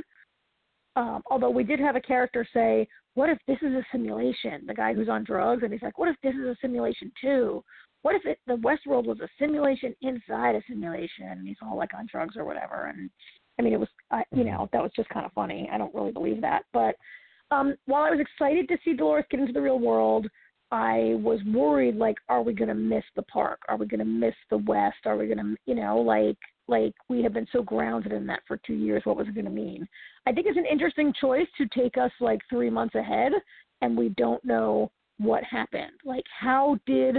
um, although we did have a character say, what if this is a simulation? The guy who's on drugs, and he's like, what if this is a simulation too? What if it, the Westworld was a simulation inside a simulation? And he's all like on drugs or whatever. And I mean, it was, uh, you know, that was just kind of funny. I don't really believe that. But um, while I was excited to see Dolores get into the real world, I was worried, like, are we going to miss the park? Are we going to miss the West? Are we going to, you know, like, like we have been so grounded in that for two years. What was it going to mean? I think it's an interesting choice to take us like three months ahead, and we don't know what happened. Like, how did,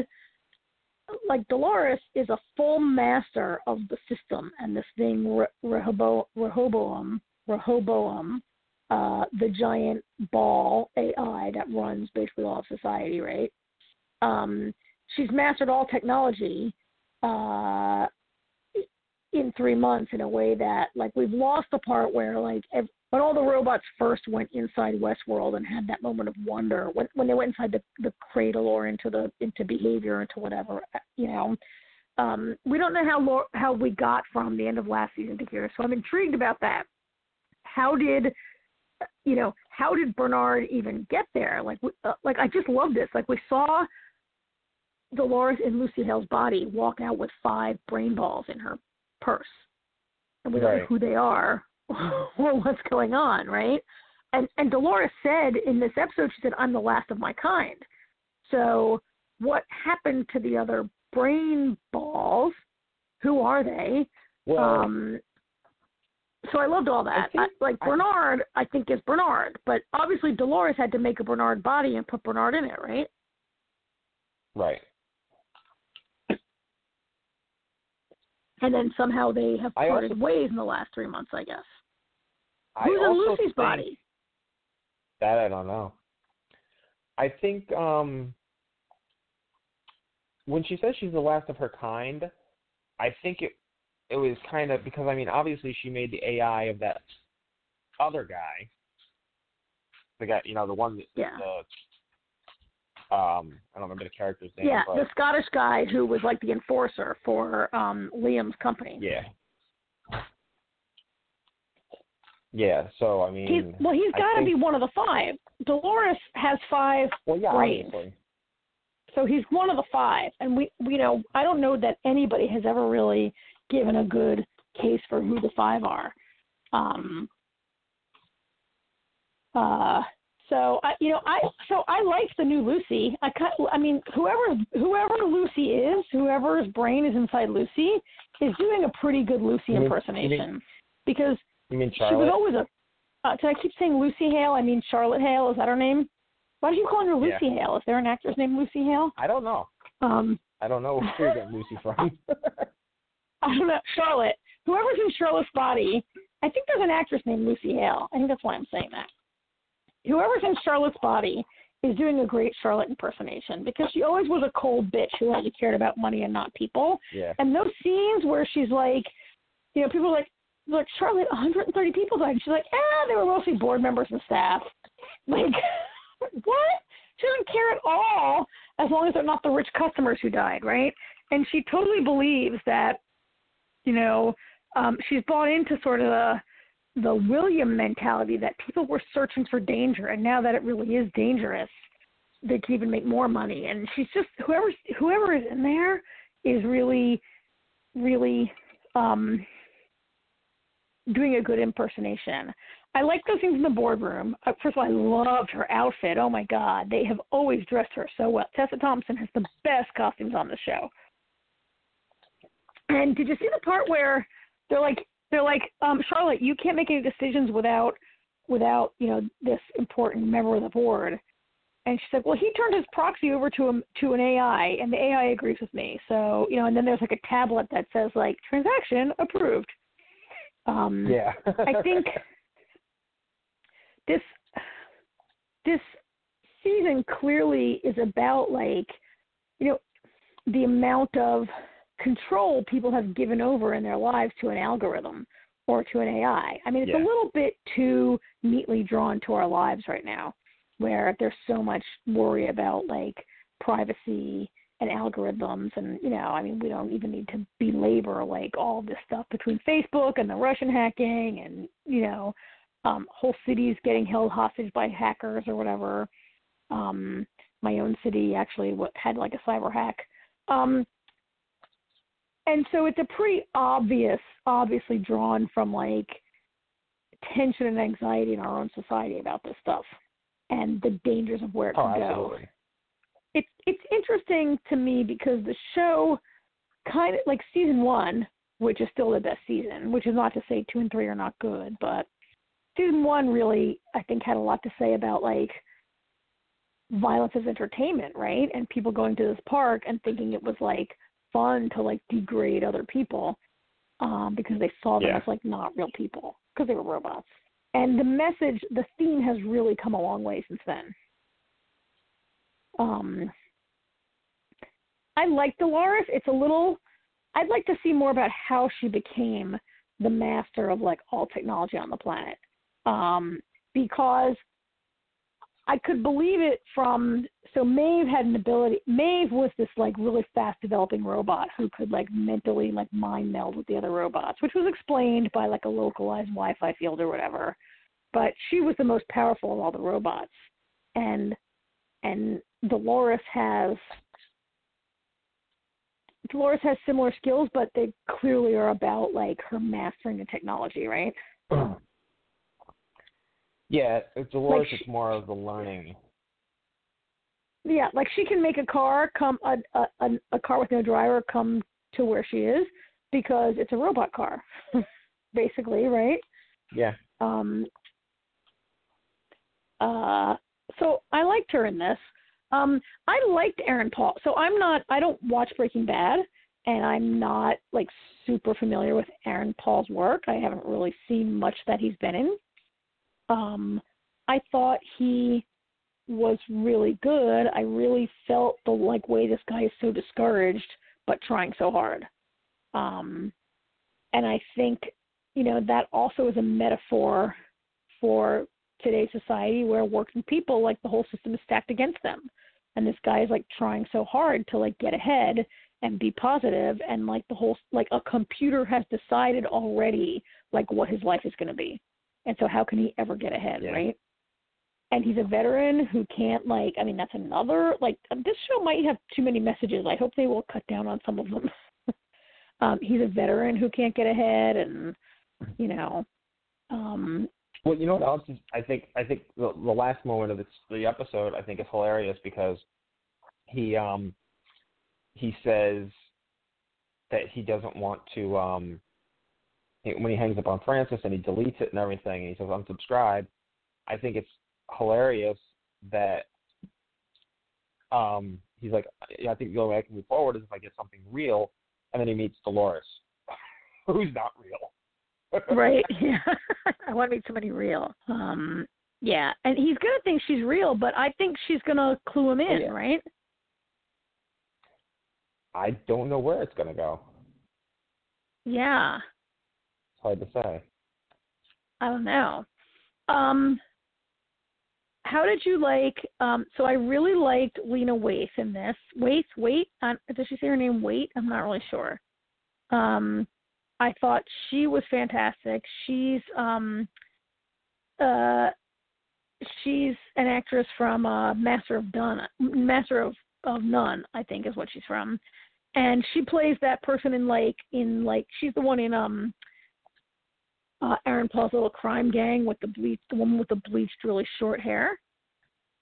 like, Dolores is a full master of the system and this thing, Re- Rehobo- Rehoboam, Rehoboam, uh, the giant ball A I that runs basically all of society, right? Um, she's mastered all technology uh, in three months in a way that, like, we've lost the part where, like, ev- when all the robots first went inside Westworld and had that moment of wonder, when when they went inside the, the cradle or into the into behavior, into whatever, you know, um, we don't know how lo- how we got from the end of last season to here. So I'm intrigued about that. How did you know? How did Bernard even get there? Like, uh, like I just love this. Like, we saw Dolores in Lucy Hale's body walk out with five brain balls in her purse, and we don't Right. know who they are or what's going on, right? And and Dolores said in this episode, she said, "I'm the last of my kind." So what happened to the other brain balls? Who are they? Well, um, so I loved all that. I think, I, like Bernard, I, I think is Bernard, but obviously Dolores had to make a Bernard body and put Bernard in it, right? Right. And then somehow they have I parted also, ways in the last three months, I guess. I Who's in also Lucy's think, body? That I don't know. I think um, when she says she's the last of her kind, I think it it was kind of because, I mean, obviously she made the A I of that other guy, the guy, you know, the one that Yeah. the um, I don't remember the character's name. Yeah, but, the Scottish guy who was like the enforcer for um, Liam's company. Yeah. Yeah, so, I mean... He's, well, he's got to think, be one of the five. Dolores has five well, yeah, brains. obviously. So he's one of the five. And, we, we, you know, I don't know that anybody has ever really given a good case for who the five are. Um, uh, so, I, you know, I so I like the new Lucy. I, I mean, whoever whoever Lucy is, whoever's brain is inside Lucy, is doing a pretty good Lucy You mean- impersonation. you mean- because... You mean She Charlotte? was always a. Uh, did I keep saying Lucy Hale? I mean Charlotte Hale. Is that her name? Why do you call her Lucy Yeah. Hale? Is there an actress named Lucy Hale? I don't know. Um, I don't know where you got Lucy from. I don't know. Charlotte. Whoever's in Charlotte's body, I think there's an actress named Lucy Hale. I think that's why I'm saying that. Whoever's in Charlotte's body is doing a great Charlotte impersonation because she always was a cold bitch who only cared about money and not people. Yeah. And those scenes where she's like, you know, people are like, like, Charlotte, one hundred thirty people died. And she's like, ah, they were mostly board members and staff. Like, what? She doesn't care at all as long as they're not the rich customers who died, right? And she totally believes that, you know, um, she's bought into sort of the, the William mentality that people were searching for danger, and now that it really is dangerous, they can even make more money. And she's just, whoever, whoever is in there is really, really... Um, doing a good impersonation. I like those things in the boardroom. Uh, first of all, I loved her outfit. Oh, my God. They have always dressed her so well. Tessa Thompson has the best costumes on the show. And did you see the part where they're like, they're like, um, Charlotte, you can't make any decisions without, without, you know, this important member of the board. And she said, well, he turned his proxy over to him, to an A I, and the A I agrees with me. So, you know, and then there's like a tablet that says like transaction approved. Um, yeah. I think this, this season clearly is about like, you know, the amount of control people have given over in their lives to an algorithm or to an A I. I mean, it's yeah. a little bit too neatly drawn to our lives right now, where there's so much worry about like privacy and algorithms. And, you know, I mean, we don't even need to belabor like all this stuff between Facebook and the Russian hacking and, you know, um, whole cities getting held hostage by hackers or whatever. Um, my own city actually had like a cyber hack. Um, and so it's a pretty obvious, obviously drawn from like tension and anxiety in our own society about this stuff and the dangers of where it Oh, can go. absolutely. It's it's interesting to me because the show kind of like season one, which is still the best season, which is not to say two and three are not good, but season one really, I think, had a lot to say about like violence as entertainment, right? And people going to this park and thinking it was like fun to like degrade other people um, because they saw them Yeah. as like not real people because they were robots. And the message, the theme has really come a long way since then. Um, I like Dolores. It's a little, I'd like to see more about how she became the master of like all technology on the planet. Um, because I could believe it from, so Maeve had an ability, Maeve was this like really fast developing robot who could like mentally like mind meld with the other robots, which was explained by like a localized Wi-Fi field or whatever. But she was the most powerful of all the robots. And, and Dolores has, Dolores has similar skills, but they clearly are about like her mastering the technology, right? Yeah, it's Dolores, Like it's more of the learning. Yeah, like she can make a car come a, a a car with no driver come to where she is because it's a robot car, basically, right? Yeah. Um. Uh. So I liked her in this. Um. I liked Aaron Paul. So I'm not. I don't watch Breaking Bad, and I'm not like super familiar with Aaron Paul's work. I haven't really seen much that he's been in. Um. I thought he was really good. I really felt the like way this guy is so discouraged but trying so hard. Um, and I think, you know, that also is a metaphor for today's society where working people, like the whole system is stacked against them. And this guy is like trying so hard to like get ahead and be positive, and like the whole, like a computer has decided already like what his life is going to be. And so how can he ever get ahead, Yeah. right? And he's a veteran who can't, like, I mean, that's another, like, this show might have too many messages. I hope they will cut down on some of them. um, he's a veteran who can't get ahead, and, you know. Um, Well, you know what else is, I think, I think the, the last moment of the, the episode, I think, is hilarious because he, um, he says that he doesn't want to, um, when he hangs up on Francis and he deletes it and everything, and he says unsubscribe, I think it's hilarious that um, he's like, I think the only way I can move forward is if I get something real, and then he meets Dolores, who's not real. right, yeah. I want to meet somebody real. Um, yeah, and he's going to think she's real, but I think she's going to clue him in, Oh, yeah. right? I don't know where it's going to go. Yeah. It's hard to say. I don't know. Um, how did you like, um, so I really liked Lena Waithe in this. Waithe, Waithe? Uh, does she say her name Waithe? I'm not really sure. Um, I thought she was fantastic. She's, um, uh, she's an actress from uh, Master of None, Master of, of None, I think is what she's from. And she plays that person in like, in like, she's the one in, um, Uh, Aaron Paul's little crime gang with the bleach, the woman with the bleached, really short hair.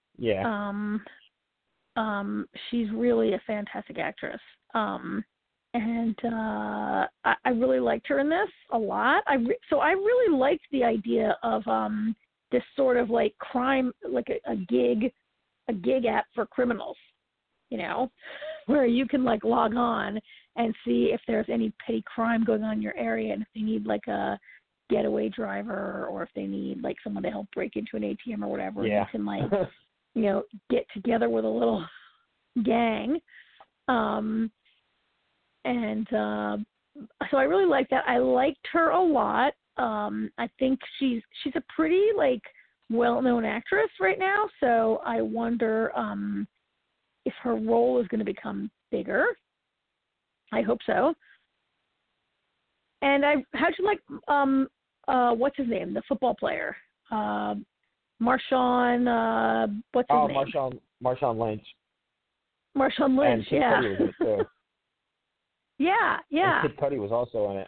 Yeah. Um, um, she's really a fantastic actress. Um, and uh, I, I really liked her in this a lot. I re- so I really liked the idea of um, this sort of like crime, like a, a gig, a gig app for criminals, you know, where you can like log on and see if there's any petty crime going on in your area, and if they need like a getaway driver, or if they need like someone to help break into an A T M or whatever. Yeah. You can like, you know, get together with a little gang. Um, and uh, so I really liked that. I liked her a lot. Um, I think she's she's a pretty like well-known actress right now. So I wonder um, if her role is going to become bigger. I hope so. And I, how'd you like, um, uh, what's his name, the football player, uh, Marshawn, uh, what's his oh, name? Marshawn, Marshawn Lynch. Marshawn Lynch, and Kid yeah. Cudi was in it too. yeah, yeah. And Kid Cudi was also in it.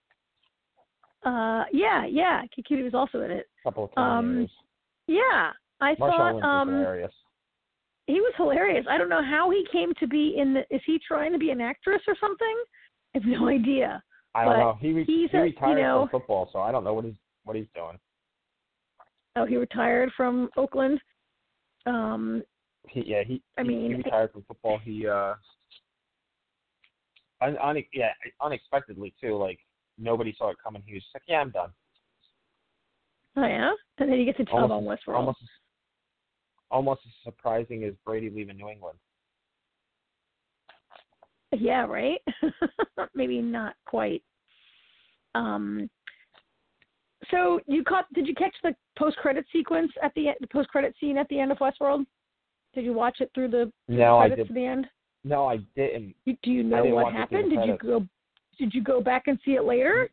Uh, yeah, yeah. Kid Cudi was also in it. A couple of Um, cameos. yeah, I Marshawn thought Lynch um, was hilarious. he was hilarious. I don't know how he came to be in the. Is he trying to be an actress or something? I have no idea. I don't but know. He, re- he's he a, retired you know, from football, so I don't know what he's what he's doing. Oh, he retired from Oakland. Um, He, yeah, he. I he, mean, he retired from football. He, uh, un, un, yeah, unexpectedly too. Like nobody saw it coming. He was like, "Yeah, I'm done." Oh yeah, and then he gets a job on Almost, Westworld. almost, almost as surprising as Brady leaving New England. Yeah, right. Maybe not quite. Um. So you caught? Did you catch the post-credit sequence at the the post-credit scene at the end of Westworld? Did you watch it through the, through No, the I credits did. to the end? No, I didn't. You, do you I know didn't what watch it through happened? the Did you credits. go? Did you go back and see it later?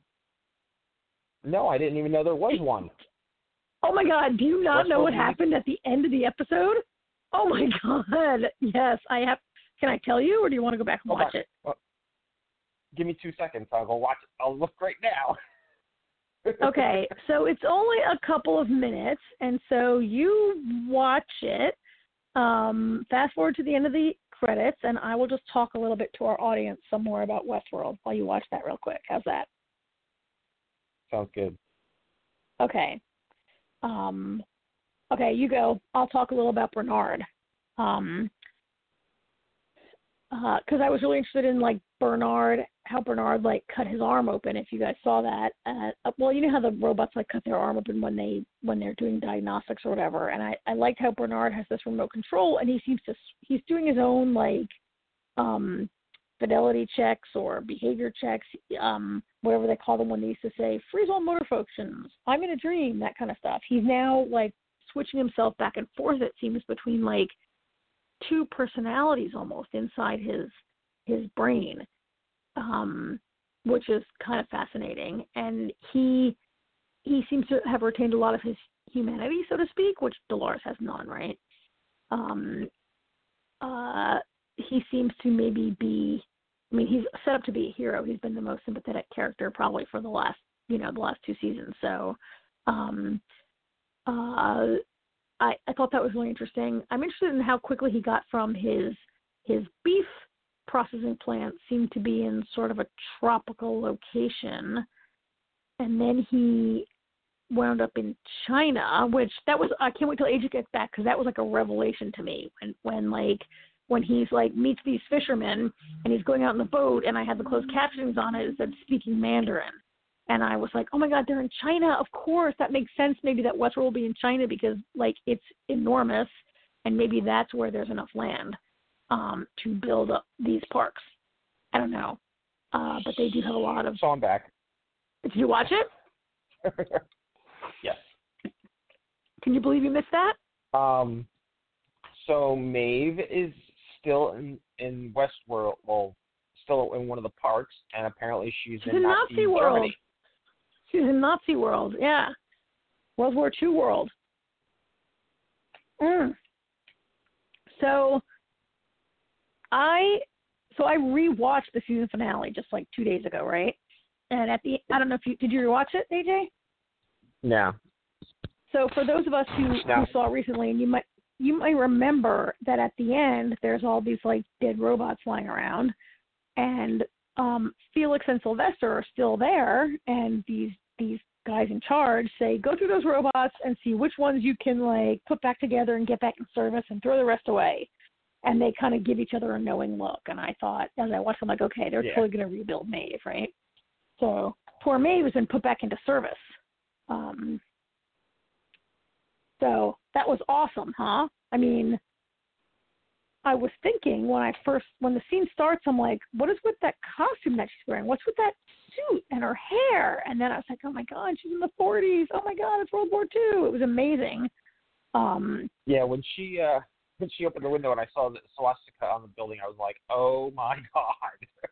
No, I didn't even know there was one. Oh my God! Do you not Westworld know what music? happened at the end of the episode? Oh my God! Yes, I have. Can I tell you, or do you want to go back and Go watch back. it? Well, give me two seconds. I'll go watch it. I'll look right now. Okay, so it's only a couple of minutes, and so you watch it. Um, fast forward to the end of the credits, and I will just talk a little bit to our audience some more about Westworld while you watch that real quick. How's that? Sounds good. Okay. Um, okay, you go. I'll talk a little about Bernard. Um, because uh, I was really interested in like Bernard, how Bernard like cut his arm open. If you guys saw that, uh, well, you know how the robots like cut their arm open when they when they're doing diagnostics or whatever. And I I liked how Bernard has this remote control, and he seems to he's doing his own like um, fidelity checks or behavior checks, um, whatever they call them when they used to say freeze all motor functions, I'm in a dream, that kind of stuff. He's now like switching himself back and forth. It seems between like two personalities almost inside his his brain, um, which is kind of fascinating. And he he seems to have retained a lot of his humanity, so to speak, which Dolores has none, right? Um, uh, he seems to maybe be, I mean, he's set up to be a hero. He's been the most sympathetic character probably for the last, you know, the last two seasons. So, um, uh, I, I thought that was really interesting. I'm interested in how quickly he got from his his beef processing plant seemed to be in sort of a tropical location, and then he wound up in China, which that was, I can't wait till A J gets back because that was like a revelation to me when when like when he's like meets these fishermen and he's going out in the boat, and I had the closed captions on it, it said speaking Mandarin. And I was like, oh, my God, they're in China. Of course, that makes sense. Maybe that Westworld will be in China because, like, it's enormous, and maybe that's where there's enough land um, to build up these parks. I don't know. Uh, but they do have a lot of... So I'm back. Did you watch it? Yes. Can you believe you missed that? Um. So Maeve is still in, in Westworld, well, still in one of the parks, and apparently she's, she's in, in Nazi, Nazi world. Germany. She's in Nazi world, yeah. World War Two world. Mm. So I so I rewatched the season finale just like two days ago, right? And at the I don't know if you did you rewatch it, A J? No. So for those of us who, no. who saw it recently, and you might you might remember that at the end there's all these like dead robots flying around, and um, Felix and Sylvester are still there, and these these guys in charge say, go through those robots and see which ones you can like put back together and get back in service and throw the rest away. And they kind of give each other a knowing look. And I thought, as I watched, I'm like, okay, they're yeah. totally going to rebuild Maeve, right? So poor Maeve has been put back into service. Um, so that was awesome, huh? I mean, I was thinking when I first, when the scene starts, I'm like, what is with that costume that she's wearing? What's with that suit and her hair? And then I was like, oh my God, she's in the forties. Oh my God, it's World War Two. It was amazing. Um, yeah, when she uh, when she opened the window and I saw the swastika on the building, I was like, oh my God.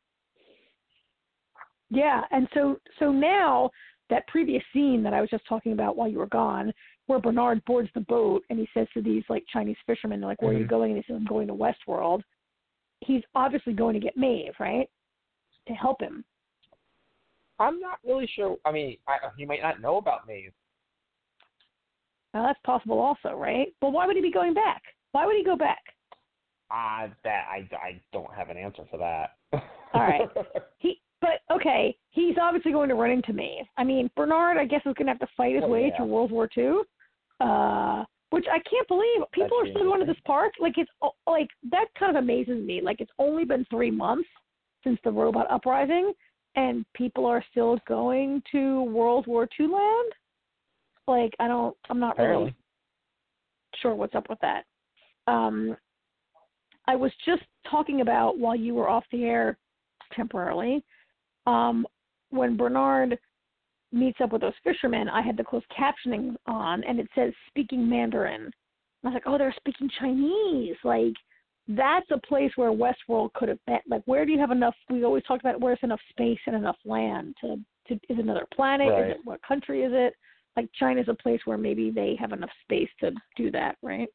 Yeah, and so so now that previous scene that I was just talking about while you were gone, where Bernard boards the boat and he says to these like Chinese fishermen, they're like, where mm-hmm. are you going? And he says, I'm going to Westworld. He's obviously going to get Maeve, right? To help him. I'm not really sure. I mean, I, he might not know about Maeve. Now that's possible also, right? But why would he be going back? Why would he go back? Uh, that I, I don't have an answer for that. All right. He, but, okay, he's obviously going to run into Maeve. I mean, Bernard, I guess, is going to have to fight his oh, way yeah. through World War Two, uh, which I can't believe. People That's are still going to this park. Like, it's like that kind of amazes me. Like, it's only been three months since the robot uprising, and people are still going to World War Two land? Like, I don't, I'm not Apparently. really sure what's up with that. Um, I was just talking about, while you were off the air temporarily, um, when Bernard meets up with those fishermen, I had the closed captioning on, and it says speaking Mandarin. And I was like, oh, they're speaking Chinese. Like, that's a place where Westworld could have been. Like, where do you have enough? We always talked about where's enough space and enough land to, to is it another planet? Right. Is it, what country is it? Like, China's a place where maybe they have enough space to do that, right?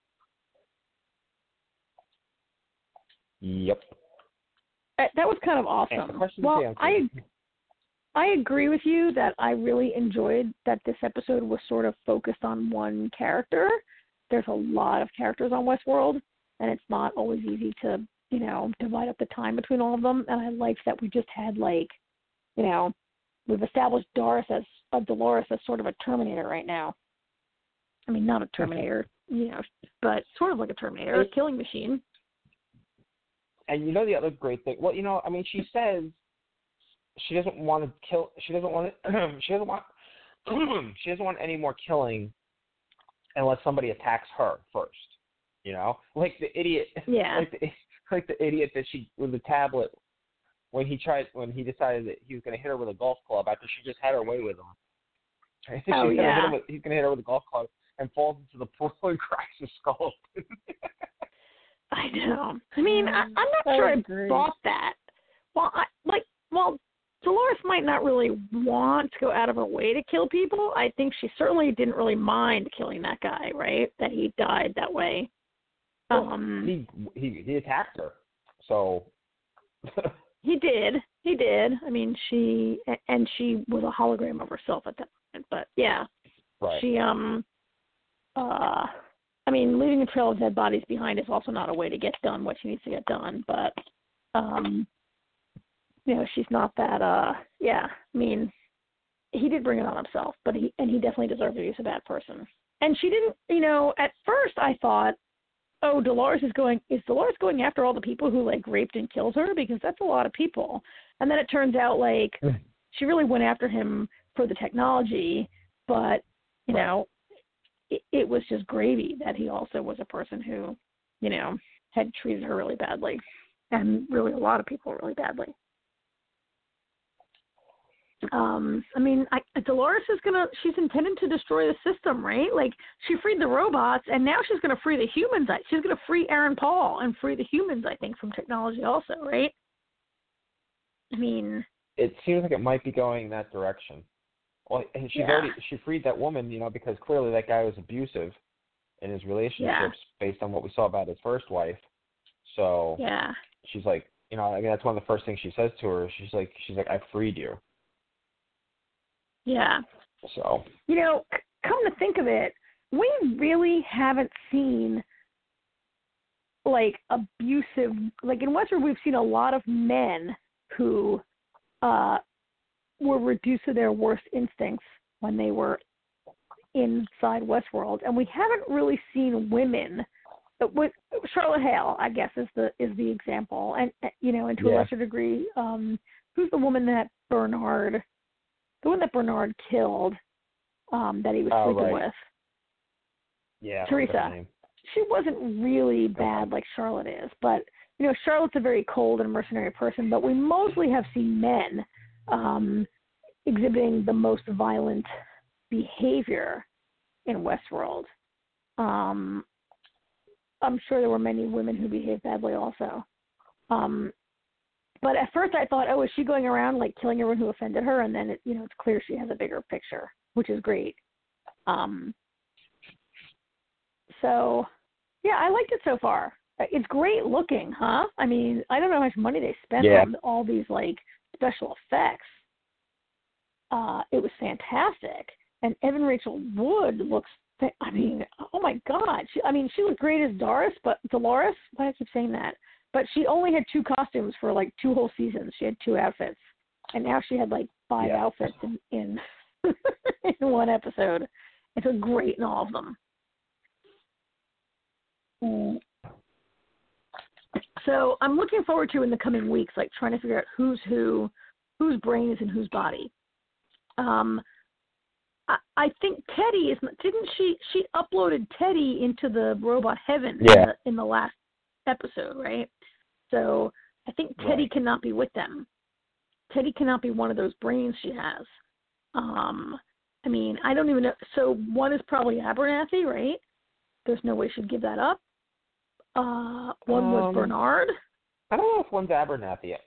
Yep. That was kind of awesome. Well, I I agree with you that I really enjoyed that this episode was sort of focused on one character. There's a lot of characters on Westworld, and it's not always easy to, you know, divide up the time between all of them. And I liked that we just had, like, you know, we've established Doris as, uh, Dolores as sort of a Terminator right now. I mean, not a Terminator, you know, but sort of like a Terminator, a killing machine. And you know the other great thing. Well, you know, I mean, she says she doesn't want to kill. She doesn't want to. she doesn't want. she doesn't want any more killing unless somebody attacks her first. You know, like the idiot. Yeah. Like the, like the idiot that she with the tablet when he tried when he decided that he was going to hit her with a golf club after she just had her way with him. I think oh she's yeah. Gonna hit him with, he's going to hit her with a golf club and falls into the pool and cracks his skull. I know. I mean, I, I'm not that sure I great. bought that. Well, I, like, well, Dolores might not really want to go out of her way to kill people. I think she certainly didn't really mind killing that guy, right? That he died that way. Well, um, he, he he attacked her, so. he did. He did. I mean, she and she was a hologram of herself at that point. But yeah, right. She um, uh. I mean, leaving a trail of dead bodies behind is also not a way to get done what she needs to get done. But, um, you know, she's not that, uh, yeah, I mean, he did bring it on himself, but he, and he definitely deserved to be a bad person. And she didn't, you know, at first I thought, oh, Dolores is going, is Dolores going after all the people who, like, raped and killed her? Because that's a lot of people. And then it turns out, like, she really went after him for the technology, but, you know, it was just gravy that he also was a person who, you know, had treated her really badly, and really a lot of people really badly. Um, I mean, I, Dolores is gonna, she's intended to destroy the system, right? Like, she freed the robots, and now she's gonna free the humans. She's gonna free Aaron Paul and free the humans, I think, from technology also, right? I mean, it seems like it might be going that direction. Well, and she's yeah. already she freed that woman, you know, because clearly that guy was abusive in his relationships yeah. based on what we saw about his first wife. So yeah, she's like, you know, I mean, that's one of the first things she says to her. She's like, she's like, I freed you. Yeah. So you know, come to think of it, we really haven't seen like abusive. Like in Westworld, we've seen a lot of men who uh, were reduced to their worst instincts when they were inside Westworld, and we haven't really seen women. With Charlotte Hale, I guess, is the is the example, and you know, and to yeah. a lesser degree, um, who's the woman that Bernard, the one that Bernard killed, um, that he was oh, sleeping right. with. Yeah, Teresa. She wasn't really bad like Charlotte is, but you know, Charlotte's a very cold and mercenary person. But we mostly have seen men um, exhibiting the most violent behavior in Westworld. Um, I'm sure there were many women who behaved badly also. Um, but at first I thought, oh, is she going around like killing everyone who offended her? And then, it, you know, it's clear she has a bigger picture, which is great. Um, so, yeah, I liked it so far. It's great looking, huh? I mean, I don't know how much money they spent yeah. on all these like special effects. Uh, it was fantastic. And Evan Rachel Wood looks, I mean, oh my God. She, I mean, she looked great as Doris, but Dolores, why do I keep saying that? But she only had two costumes for like two whole seasons. She had two outfits. And now she had like five yeah. outfits in, in, in one episode. It's a great in all of them. Mm. So I'm looking forward to in the coming weeks, like trying to figure out who's who, whose brain is in whose body. Um, I think Teddy is. Didn't she? She uploaded Teddy into the robot heaven yeah. in, the, in the last episode, right? So I think Teddy right. cannot be with them. Teddy cannot be one of those brains she has. Um, I mean, I don't even know. So one is probably Abernathy, right? There's no way she'd give that up. Uh, one um, was Bernard. I don't know if one's Abernathy yet.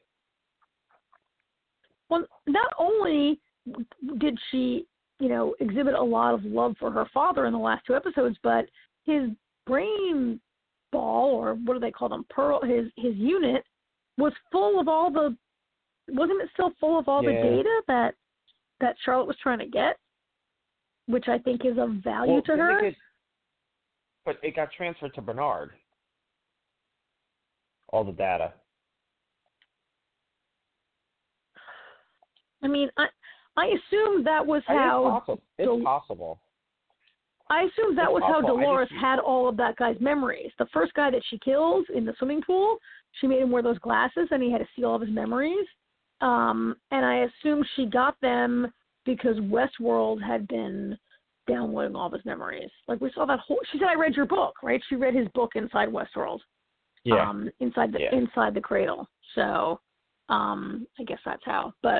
Well, not only did she, you know, exhibit a lot of love for her father in the last two episodes, but his brain ball, or what do they call them, pearl, his his unit was full of all the, wasn't it still full of all yeah. the data that that Charlotte was trying to get, which I think is of value well, to her. It, but it got transferred to Bernard, all the data. I mean, I I assume that was how. It's possible. It's Del- possible. I assume that it's was possible. how Dolores just, had all of that guy's memories. The first guy that she kills in the swimming pool, she made him wear those glasses, and he had to see all of his memories. Um, and I assume she got them because Westworld had been downloading all of his memories. Like we saw that whole. She said, "I read your book," right? She read his book inside Westworld. Yeah. Um, inside the yeah. inside the cradle. So, um, I guess that's how. But.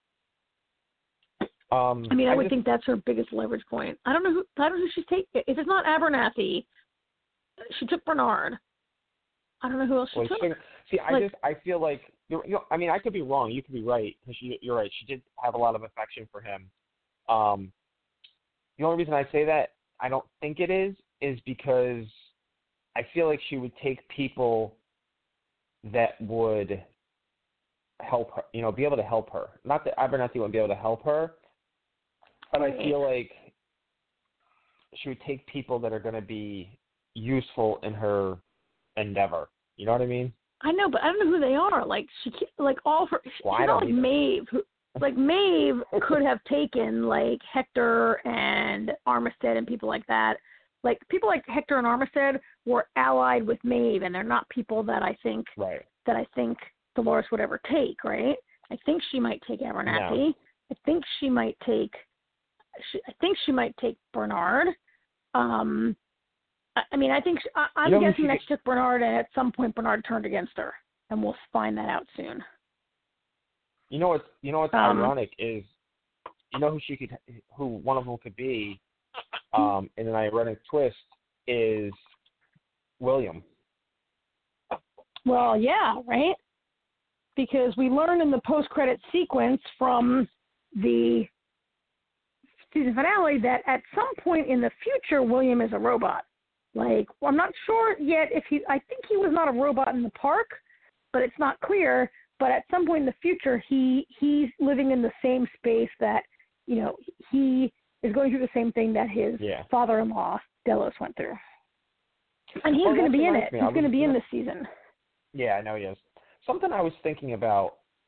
Um, I mean, I, I would just, think that's her biggest leverage point. I don't know who. I don't know who she's taking. If it's not Abernathy, she took Bernard. I don't know who else she well, took. she, see, I like, just I feel like you know, I mean, I could be wrong. You could be right because you're right. She did have a lot of affection for him. Um, the only reason I say that I don't think it is is because I feel like she would take people that would help her. You know, be able to help her. Not that Abernathy wouldn't be able to help her. But I feel like she would take people that are going to be useful in her endeavor. You know what I mean? I know, but I don't know who they are. Like she, like all her. Well, she's I not don't like either. Maeve. Who, like Maeve could have taken like Hector and Armistead and people like that. Like people like Hector and Armistead were allied with Maeve, and they're not people that I think right. that I think Dolores would ever take. Right? I think she might take Abernathy. No. I think she might take. She, I think she might take Bernard. Um, I, I mean, I think she, I, I'm you know guessing that could, she took Bernard, and at some point Bernard turned against her, and we'll find that out soon. You know what's you know what's Um, ironic is, you know who she could who one of them could be, um, in an ironic twist is William. Well, yeah, right. Because we learn in the post-credit sequence from the season finale that at some point in the future, William is a robot. Like, well, I'm not sure yet if he, I think he was not a robot in the park, but it's not clear. But at some point in the future, he he's living in the same space that, you know, he is going through the same thing that his yeah. father-in-law, Delos, went through. And he's well, going to be in it. Me. He's was, going to be in this season. Yeah, I know he is. Something I was thinking about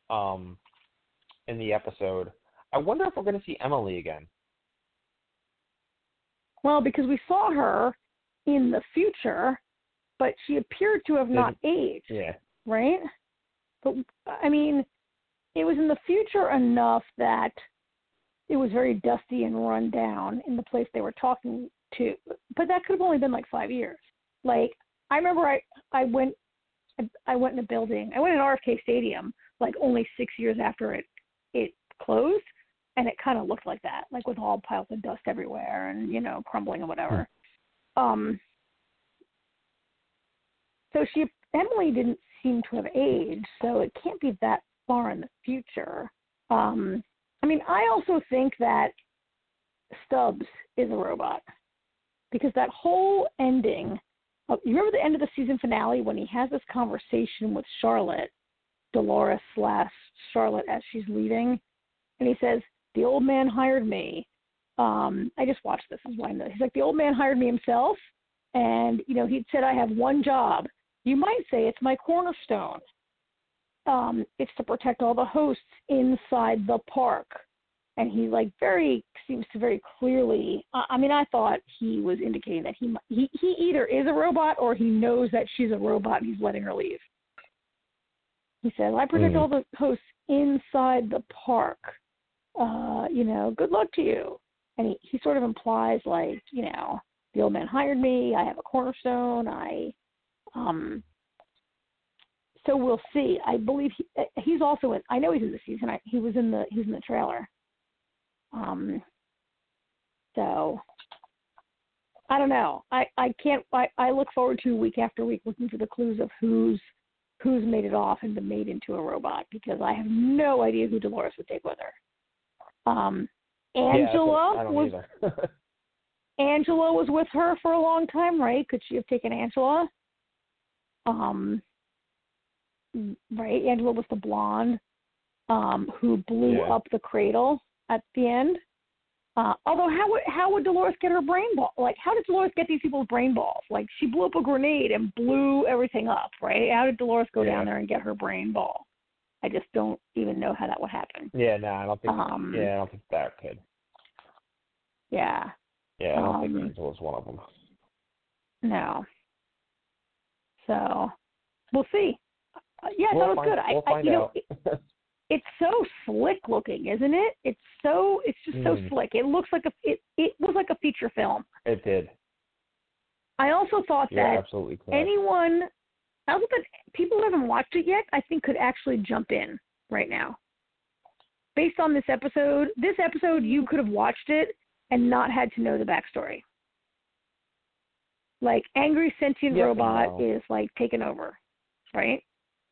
um, in the episode. I wonder if we're going to see Emily again. Well, because we saw her in the future, but she appeared to have not aged. Yeah. Right? But, I mean, it was in the future enough that it was very dusty and run down in the place they were talking to. But that could have only been like five years. Like, I remember I, I went I went in a building. I went in R F K Stadium like only six years after it it closed, and it kind of looked like that, like with all piles of dust everywhere and, you know, crumbling and whatever. Hmm. Um. So she Emily didn't seem to have aged, so it can't be that far in the future. Um. I mean, I also think that Stubbs is a robot because that whole ending. You remember the end of the season finale when he has this conversation with Charlotte, Dolores slash Charlotte as she's leaving, and he says, the old man hired me. Um, I just watched this. This is why I know. He's like, the old man hired me himself, and, you know, he'd said I have one job. You might say it's my cornerstone. Um, it's to protect all the hosts inside the park. And he, like, very, seems to very clearly, uh, I mean, I thought he was indicating that he, he he either is a robot or he knows that she's a robot and he's letting her leave. He said, I protect mm. all the hosts inside the park. Uh, you know, good luck to you. And he, he sort of implies, like, you know, the old man hired me, I have a cornerstone, I, um, so we'll see. I believe he, he's also in, I know he's in the season, I, he was in the, he's in the trailer. Um, so I don't know. I, I can't, I, I look forward to week after week looking for the clues of who's, who's made it off and been made into a robot because I have no idea who Dolores would take with her. Um, Angela yeah, was, Angela was with her for a long time, right? Could she have taken Angela? Um, right. Angela was the blonde, um, who blew yeah. up the cradle at the end. Uh, although how would how would Dolores get her brain ball? Like, how did Dolores get these people's brain balls? Like, she blew up a grenade and blew everything up, right? How did Dolores go yeah. down there and get her brain ball? I just don't even know how that would happen. Yeah, no, I don't think. Um, yeah, I don't think that could. Yeah. Yeah, I don't um, think Angela's one of them. No. So we'll see. Uh, yeah, we'll that was find, good. We'll I, find I, you out. know, it, it's so slick looking, isn't it? It's so it's just so mm. slick. It looks like a it it was like a feature film. It did. I also thought You're that absolutely correct. anyone, I thought that people who haven't watched it yet, I think could actually jump in right now. Based on this episode, this episode you could have watched it and not had to know the backstory. Like, angry sentient yes robot is like taken over, right?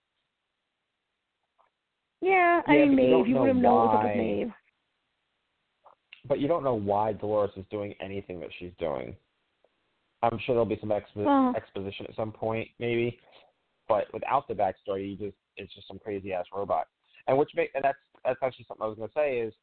Yeah, I yeah, mean, Maeve, you, you would have known what was up with Maeve. But you don't know why Dolores is doing anything that she's doing. I'm sure there'll be some expo- well, exposition at some point, maybe. But without the backstory, you just it's just some crazy ass robot. And which make and that's that's actually something I was going to say is,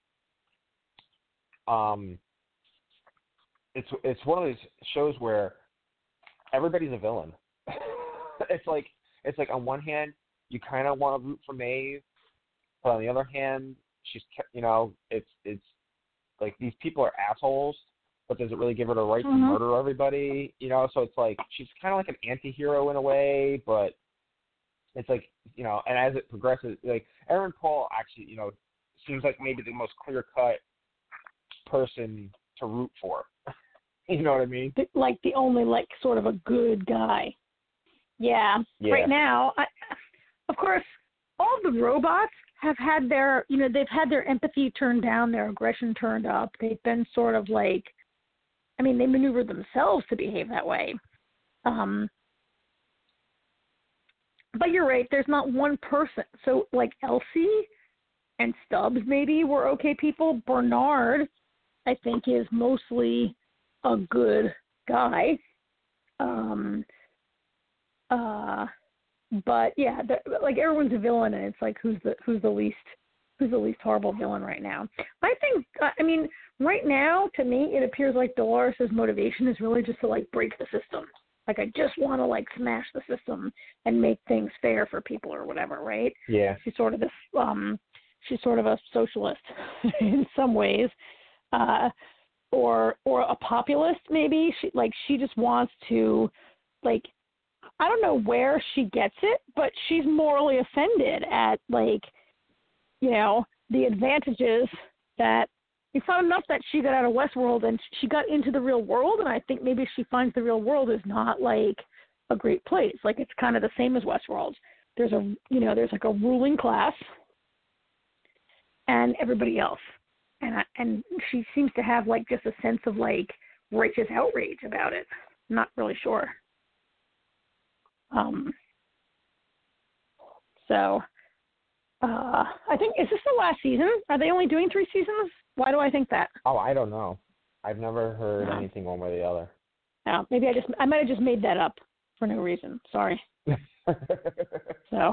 um, it's it's one of those shows where everybody's a villain. it's like it's like on one hand you kind of want to root for Maeve, but on the other hand, she's you know it's it's like these people are assholes, but does it really give her the right mm-hmm. to murder everybody? You know, so it's like she's kind of like an anti-hero in a way, but it's like, you know, and as it progresses, like Aaron Paul actually, you know, seems like maybe the most clear-cut person to root for. You know what I mean? Like the only, like, sort of a good guy. Yeah. yeah. Right now, I, of course, all the robots have had their, you know, they've had their empathy turned down, their aggression turned up. They've been sort of like, I mean, they maneuver themselves to behave that way. Um, but you're right, there's not one person. So, like, Elsie and Stubbs maybe were okay people. Bernard, I think, is mostly a good guy. Um, uh, but yeah, like everyone's a villain, and it's like who's the who's the least who's the least horrible villain right now? I think. I mean, right now, to me, it appears like Dolores' motivation is really just to like break the system. Like, I just want to, like, smash the system and make things fair for people or whatever, right? Yeah. She's sort of this, um, she's sort of a socialist in some ways, uh, or or a populist maybe. She like she just wants to, like, I don't know where she gets it, but she's morally offended at, like, you know, the advantages that it's not enough that she got out of Westworld and she got into the real world, and I think maybe she finds the real world is not, like, a great place. Like, it's kind of the same as Westworld. There's a, you know, there's like a ruling class and everybody else. And I, and she seems to have, like, just a sense of, like, righteous outrage about it. I'm not really sure. Um. So, uh, I think, is this the last season? Are they only doing three seasons? Why do I think that? Oh, I don't know. I've never heard No. anything one way or the other. No, maybe I just, I might have just made that up for no reason. Sorry. So,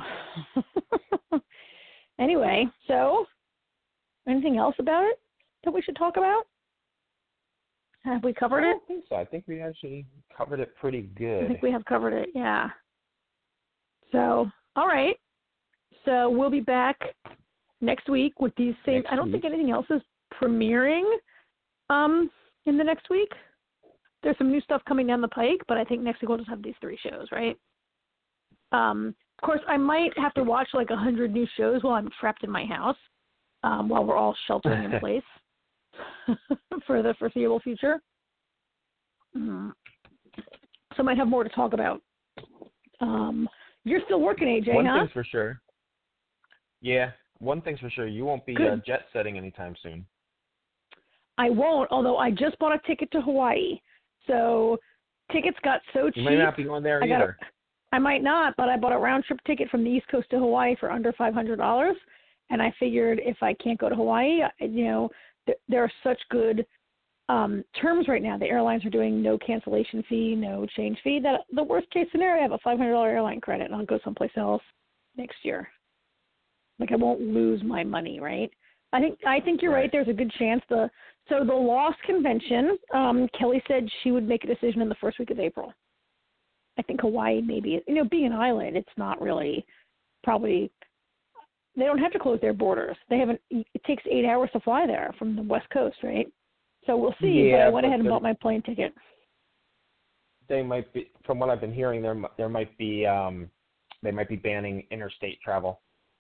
anyway, so, anything else about it that we should talk about? Have we covered I it? don't think so. I think we actually covered it pretty good. I think we have covered it, yeah. So, all right. So, we'll be back next week with these same, Next I don't week. think anything else is premiering um, in the next week. There's some new stuff coming down the pike, but I think next week we'll just have these three shows, right? Um, of course, I might have to watch like a hundred new shows while I'm trapped in my house, um, while we're all sheltering in place for the foreseeable future. Mm-hmm. So I might have more to talk about. Um, you're still working, A J, One huh? thing's for sure. Yeah, one thing's for sure. You won't be uh, jet setting anytime soon. I won't, although I just bought a ticket to Hawaii. So tickets got so cheap. You might not be going there I either. Got a, I might not, but I bought a round-trip ticket from the East Coast to Hawaii for under five hundred dollars. And I figured if I can't go to Hawaii, you know, th- there are such good um, terms right now. The airlines are doing no cancellation fee, no change fee, that the worst-case scenario, I have a five hundred dollars airline credit, and I'll go someplace else next year. Like, I won't lose my money, right? I think I think you're right. right. There's a good chance. The So the Lost convention, um, Kelly said she would make a decision in the first week of April. I think Hawaii maybe, you know, being an island, it's not really probably, they don't have to close their borders. They haven't, it takes eight hours to fly there from the West Coast, right? So we'll see, yeah, but I went but ahead and the, bought my plane ticket. They might be, from what I've been hearing, there there might be, um, they might be banning interstate travel.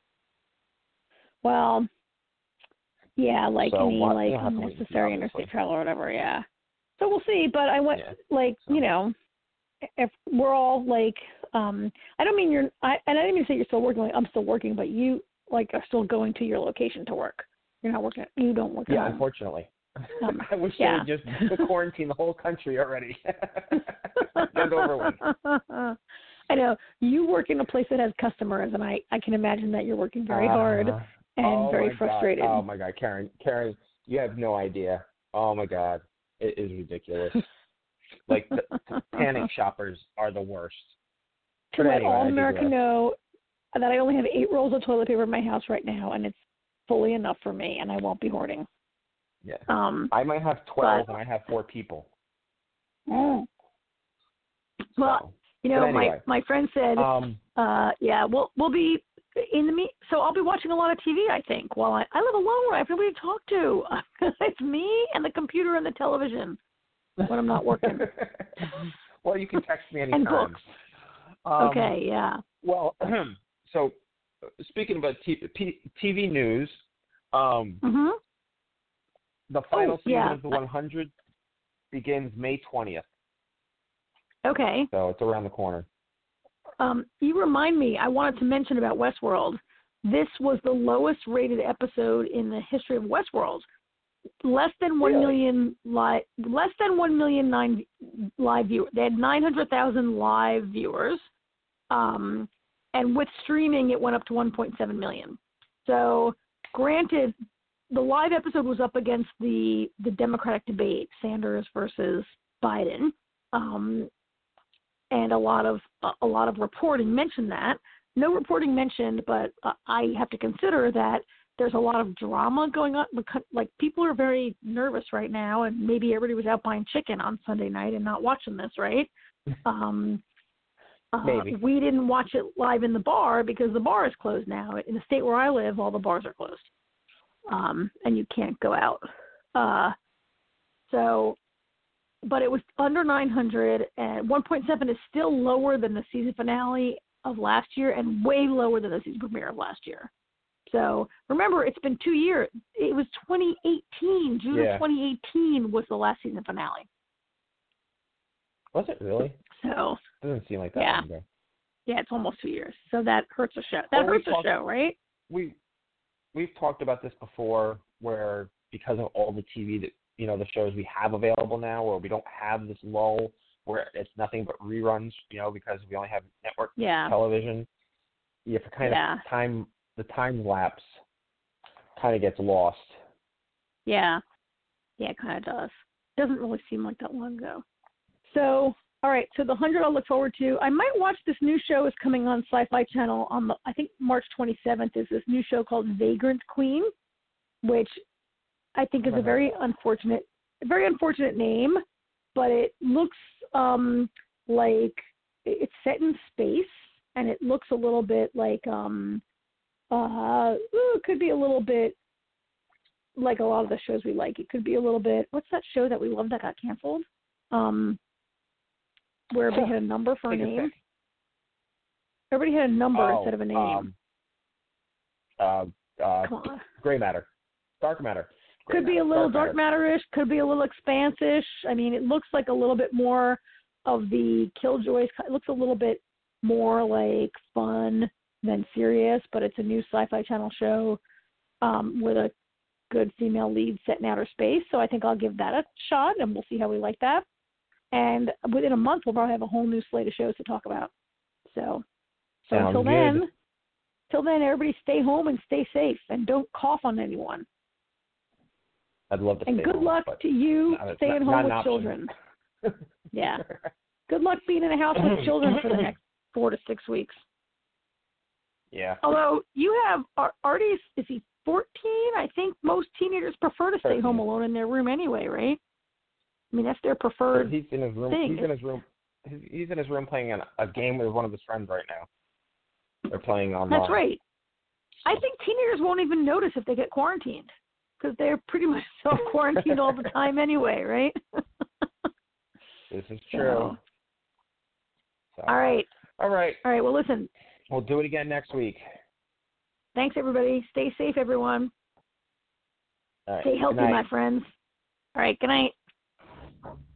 Well, yeah, like so any what, like we'll unnecessary interstate travel or whatever, yeah. So we'll see, but I went, yeah. like, so. you know, if we're all like, um, I don't mean you're, I, and I didn't mean to say you're still working, like I'm still working, but you like are still going to your location to work. You're not working, you don't work at Yeah, home. unfortunately. Um, I wish yeah. they would just quarantine the whole country already. Get over with. I know. You work in a place that has customers, and I, I can imagine that you're working very uh, hard and oh very frustrated. God. Oh, my God. Karen, Karen, you have no idea. Oh, my God. It is ridiculous. Like, the, the panic shoppers are the worst. To but let anyway, all America know that I only have eight rolls of toilet paper in my house right now, and it's fully enough for me, and I won't be hoarding. Yeah. Um, I might have twelve, but, and I have four people. Mm. Well, so. you know, anyway, my, my friend said, um, uh, yeah, we'll, we'll be in the meet. So I'll be watching a lot of T V, I think, while I, I live alone. I have nobody to talk to. It's me and the computer and the television when I'm not working. Well, you can text me anytime. And books. Um, okay, yeah. Well, so speaking about T V, T V news, um, mm-hmm. the final oh, season yeah. of the one hundred begins May twentieth. Okay. So it's around the corner. Um, you remind me, I wanted to mention about Westworld. This was the lowest rated episode in the history of Westworld. Less than one really? million live, less than one million nine live viewers. They had nine hundred thousand live viewers, um, and with streaming, it went up to one point seven million. So, granted, the live episode was up against the the Democratic debate, Sanders versus Biden, um, and a lot of a lot of reporting mentioned that. No reporting mentioned, but uh, I have to consider that there's a lot of drama going on. Like, people are very nervous right now, and maybe everybody was out buying chicken on Sunday night and not watching this, right? Um, uh, Maybe. we didn't watch it live in the bar because the bar is closed now. In the state where I live, all the bars are closed, um, and you can't go out. Uh, so, but it was under nine hundred, and one point seven is still lower than the season finale of last year and way lower than the season premiere of last year. So remember, it's been two years. It was twenty eighteen. June Yeah. of twenty eighteen was the last season finale. Was it really? So Doesn't seem like that yeah. long ago. Yeah, it's almost two years. So that hurts a show. That Well, hurts we a talked- show, right? We we've talked about this before, where because of all the T V that you know the shows we have available now, or we don't have this lull where it's nothing but reruns, you know, because we only have network Yeah. television. You have to kind Yeah. of time the time lapse kind of gets lost. Yeah. Yeah, it kind of does. Doesn't really seem like that long ago. So, all right. So the one hundred I'll look forward to. I might watch this new show is coming on Sci-Fi Channel on the, I think March twenty-seventh is this new show called Vagrant Queen, which I think is a very unfortunate, very unfortunate name, but it looks um, like it's set in space, and it looks a little bit like um, uh, ooh, it could be a little bit like a lot of the shows we like. It could be a little bit. What's that show that we loved that got canceled? Um, where everybody had a number for a Take a name. pick. Everybody had a number Oh, instead of a name. Um, uh, uh, Come on. Gray Matter, Dark Matter. Gray Could be Matter, a little Dark dark matter-ish. Could be a little expanse-ish. I mean, it looks like a little bit more of the Killjoys. It looks a little bit more like fun than serious, but it's a new Sci-Fi Channel show um, with a good female lead set in outer space. So I think I'll give that a shot, and we'll see how we like that. And within a month, we'll probably have a whole new slate of shows to talk about. So, so Sounds until good. then, till then, everybody stay home and stay safe, and don't cough on anyone. I'd love to And stay good home, luck but to you not- staying not- home not with an option. children. Yeah. Good luck being in a house with children for the next four to six weeks. Yeah. Although you have Ar- Artie's, is he fourteen? I think most teenagers prefer to stay thirteen. home alone in their room anyway, right? I mean, that's their preferred He's in his room. thing. He's in his room. He's he's in his room playing an, a game with one of his friends right now. They're playing online. That's right. I think teenagers won't even notice if they get quarantined because they're pretty much self-quarantined all the time anyway, right? This is true. So, So, all right. All right. All right. Well, listen, We'll do it again next week. thanks, everybody. Stay safe, everyone. All right. Stay Good healthy, night. my friends. All right. Good night.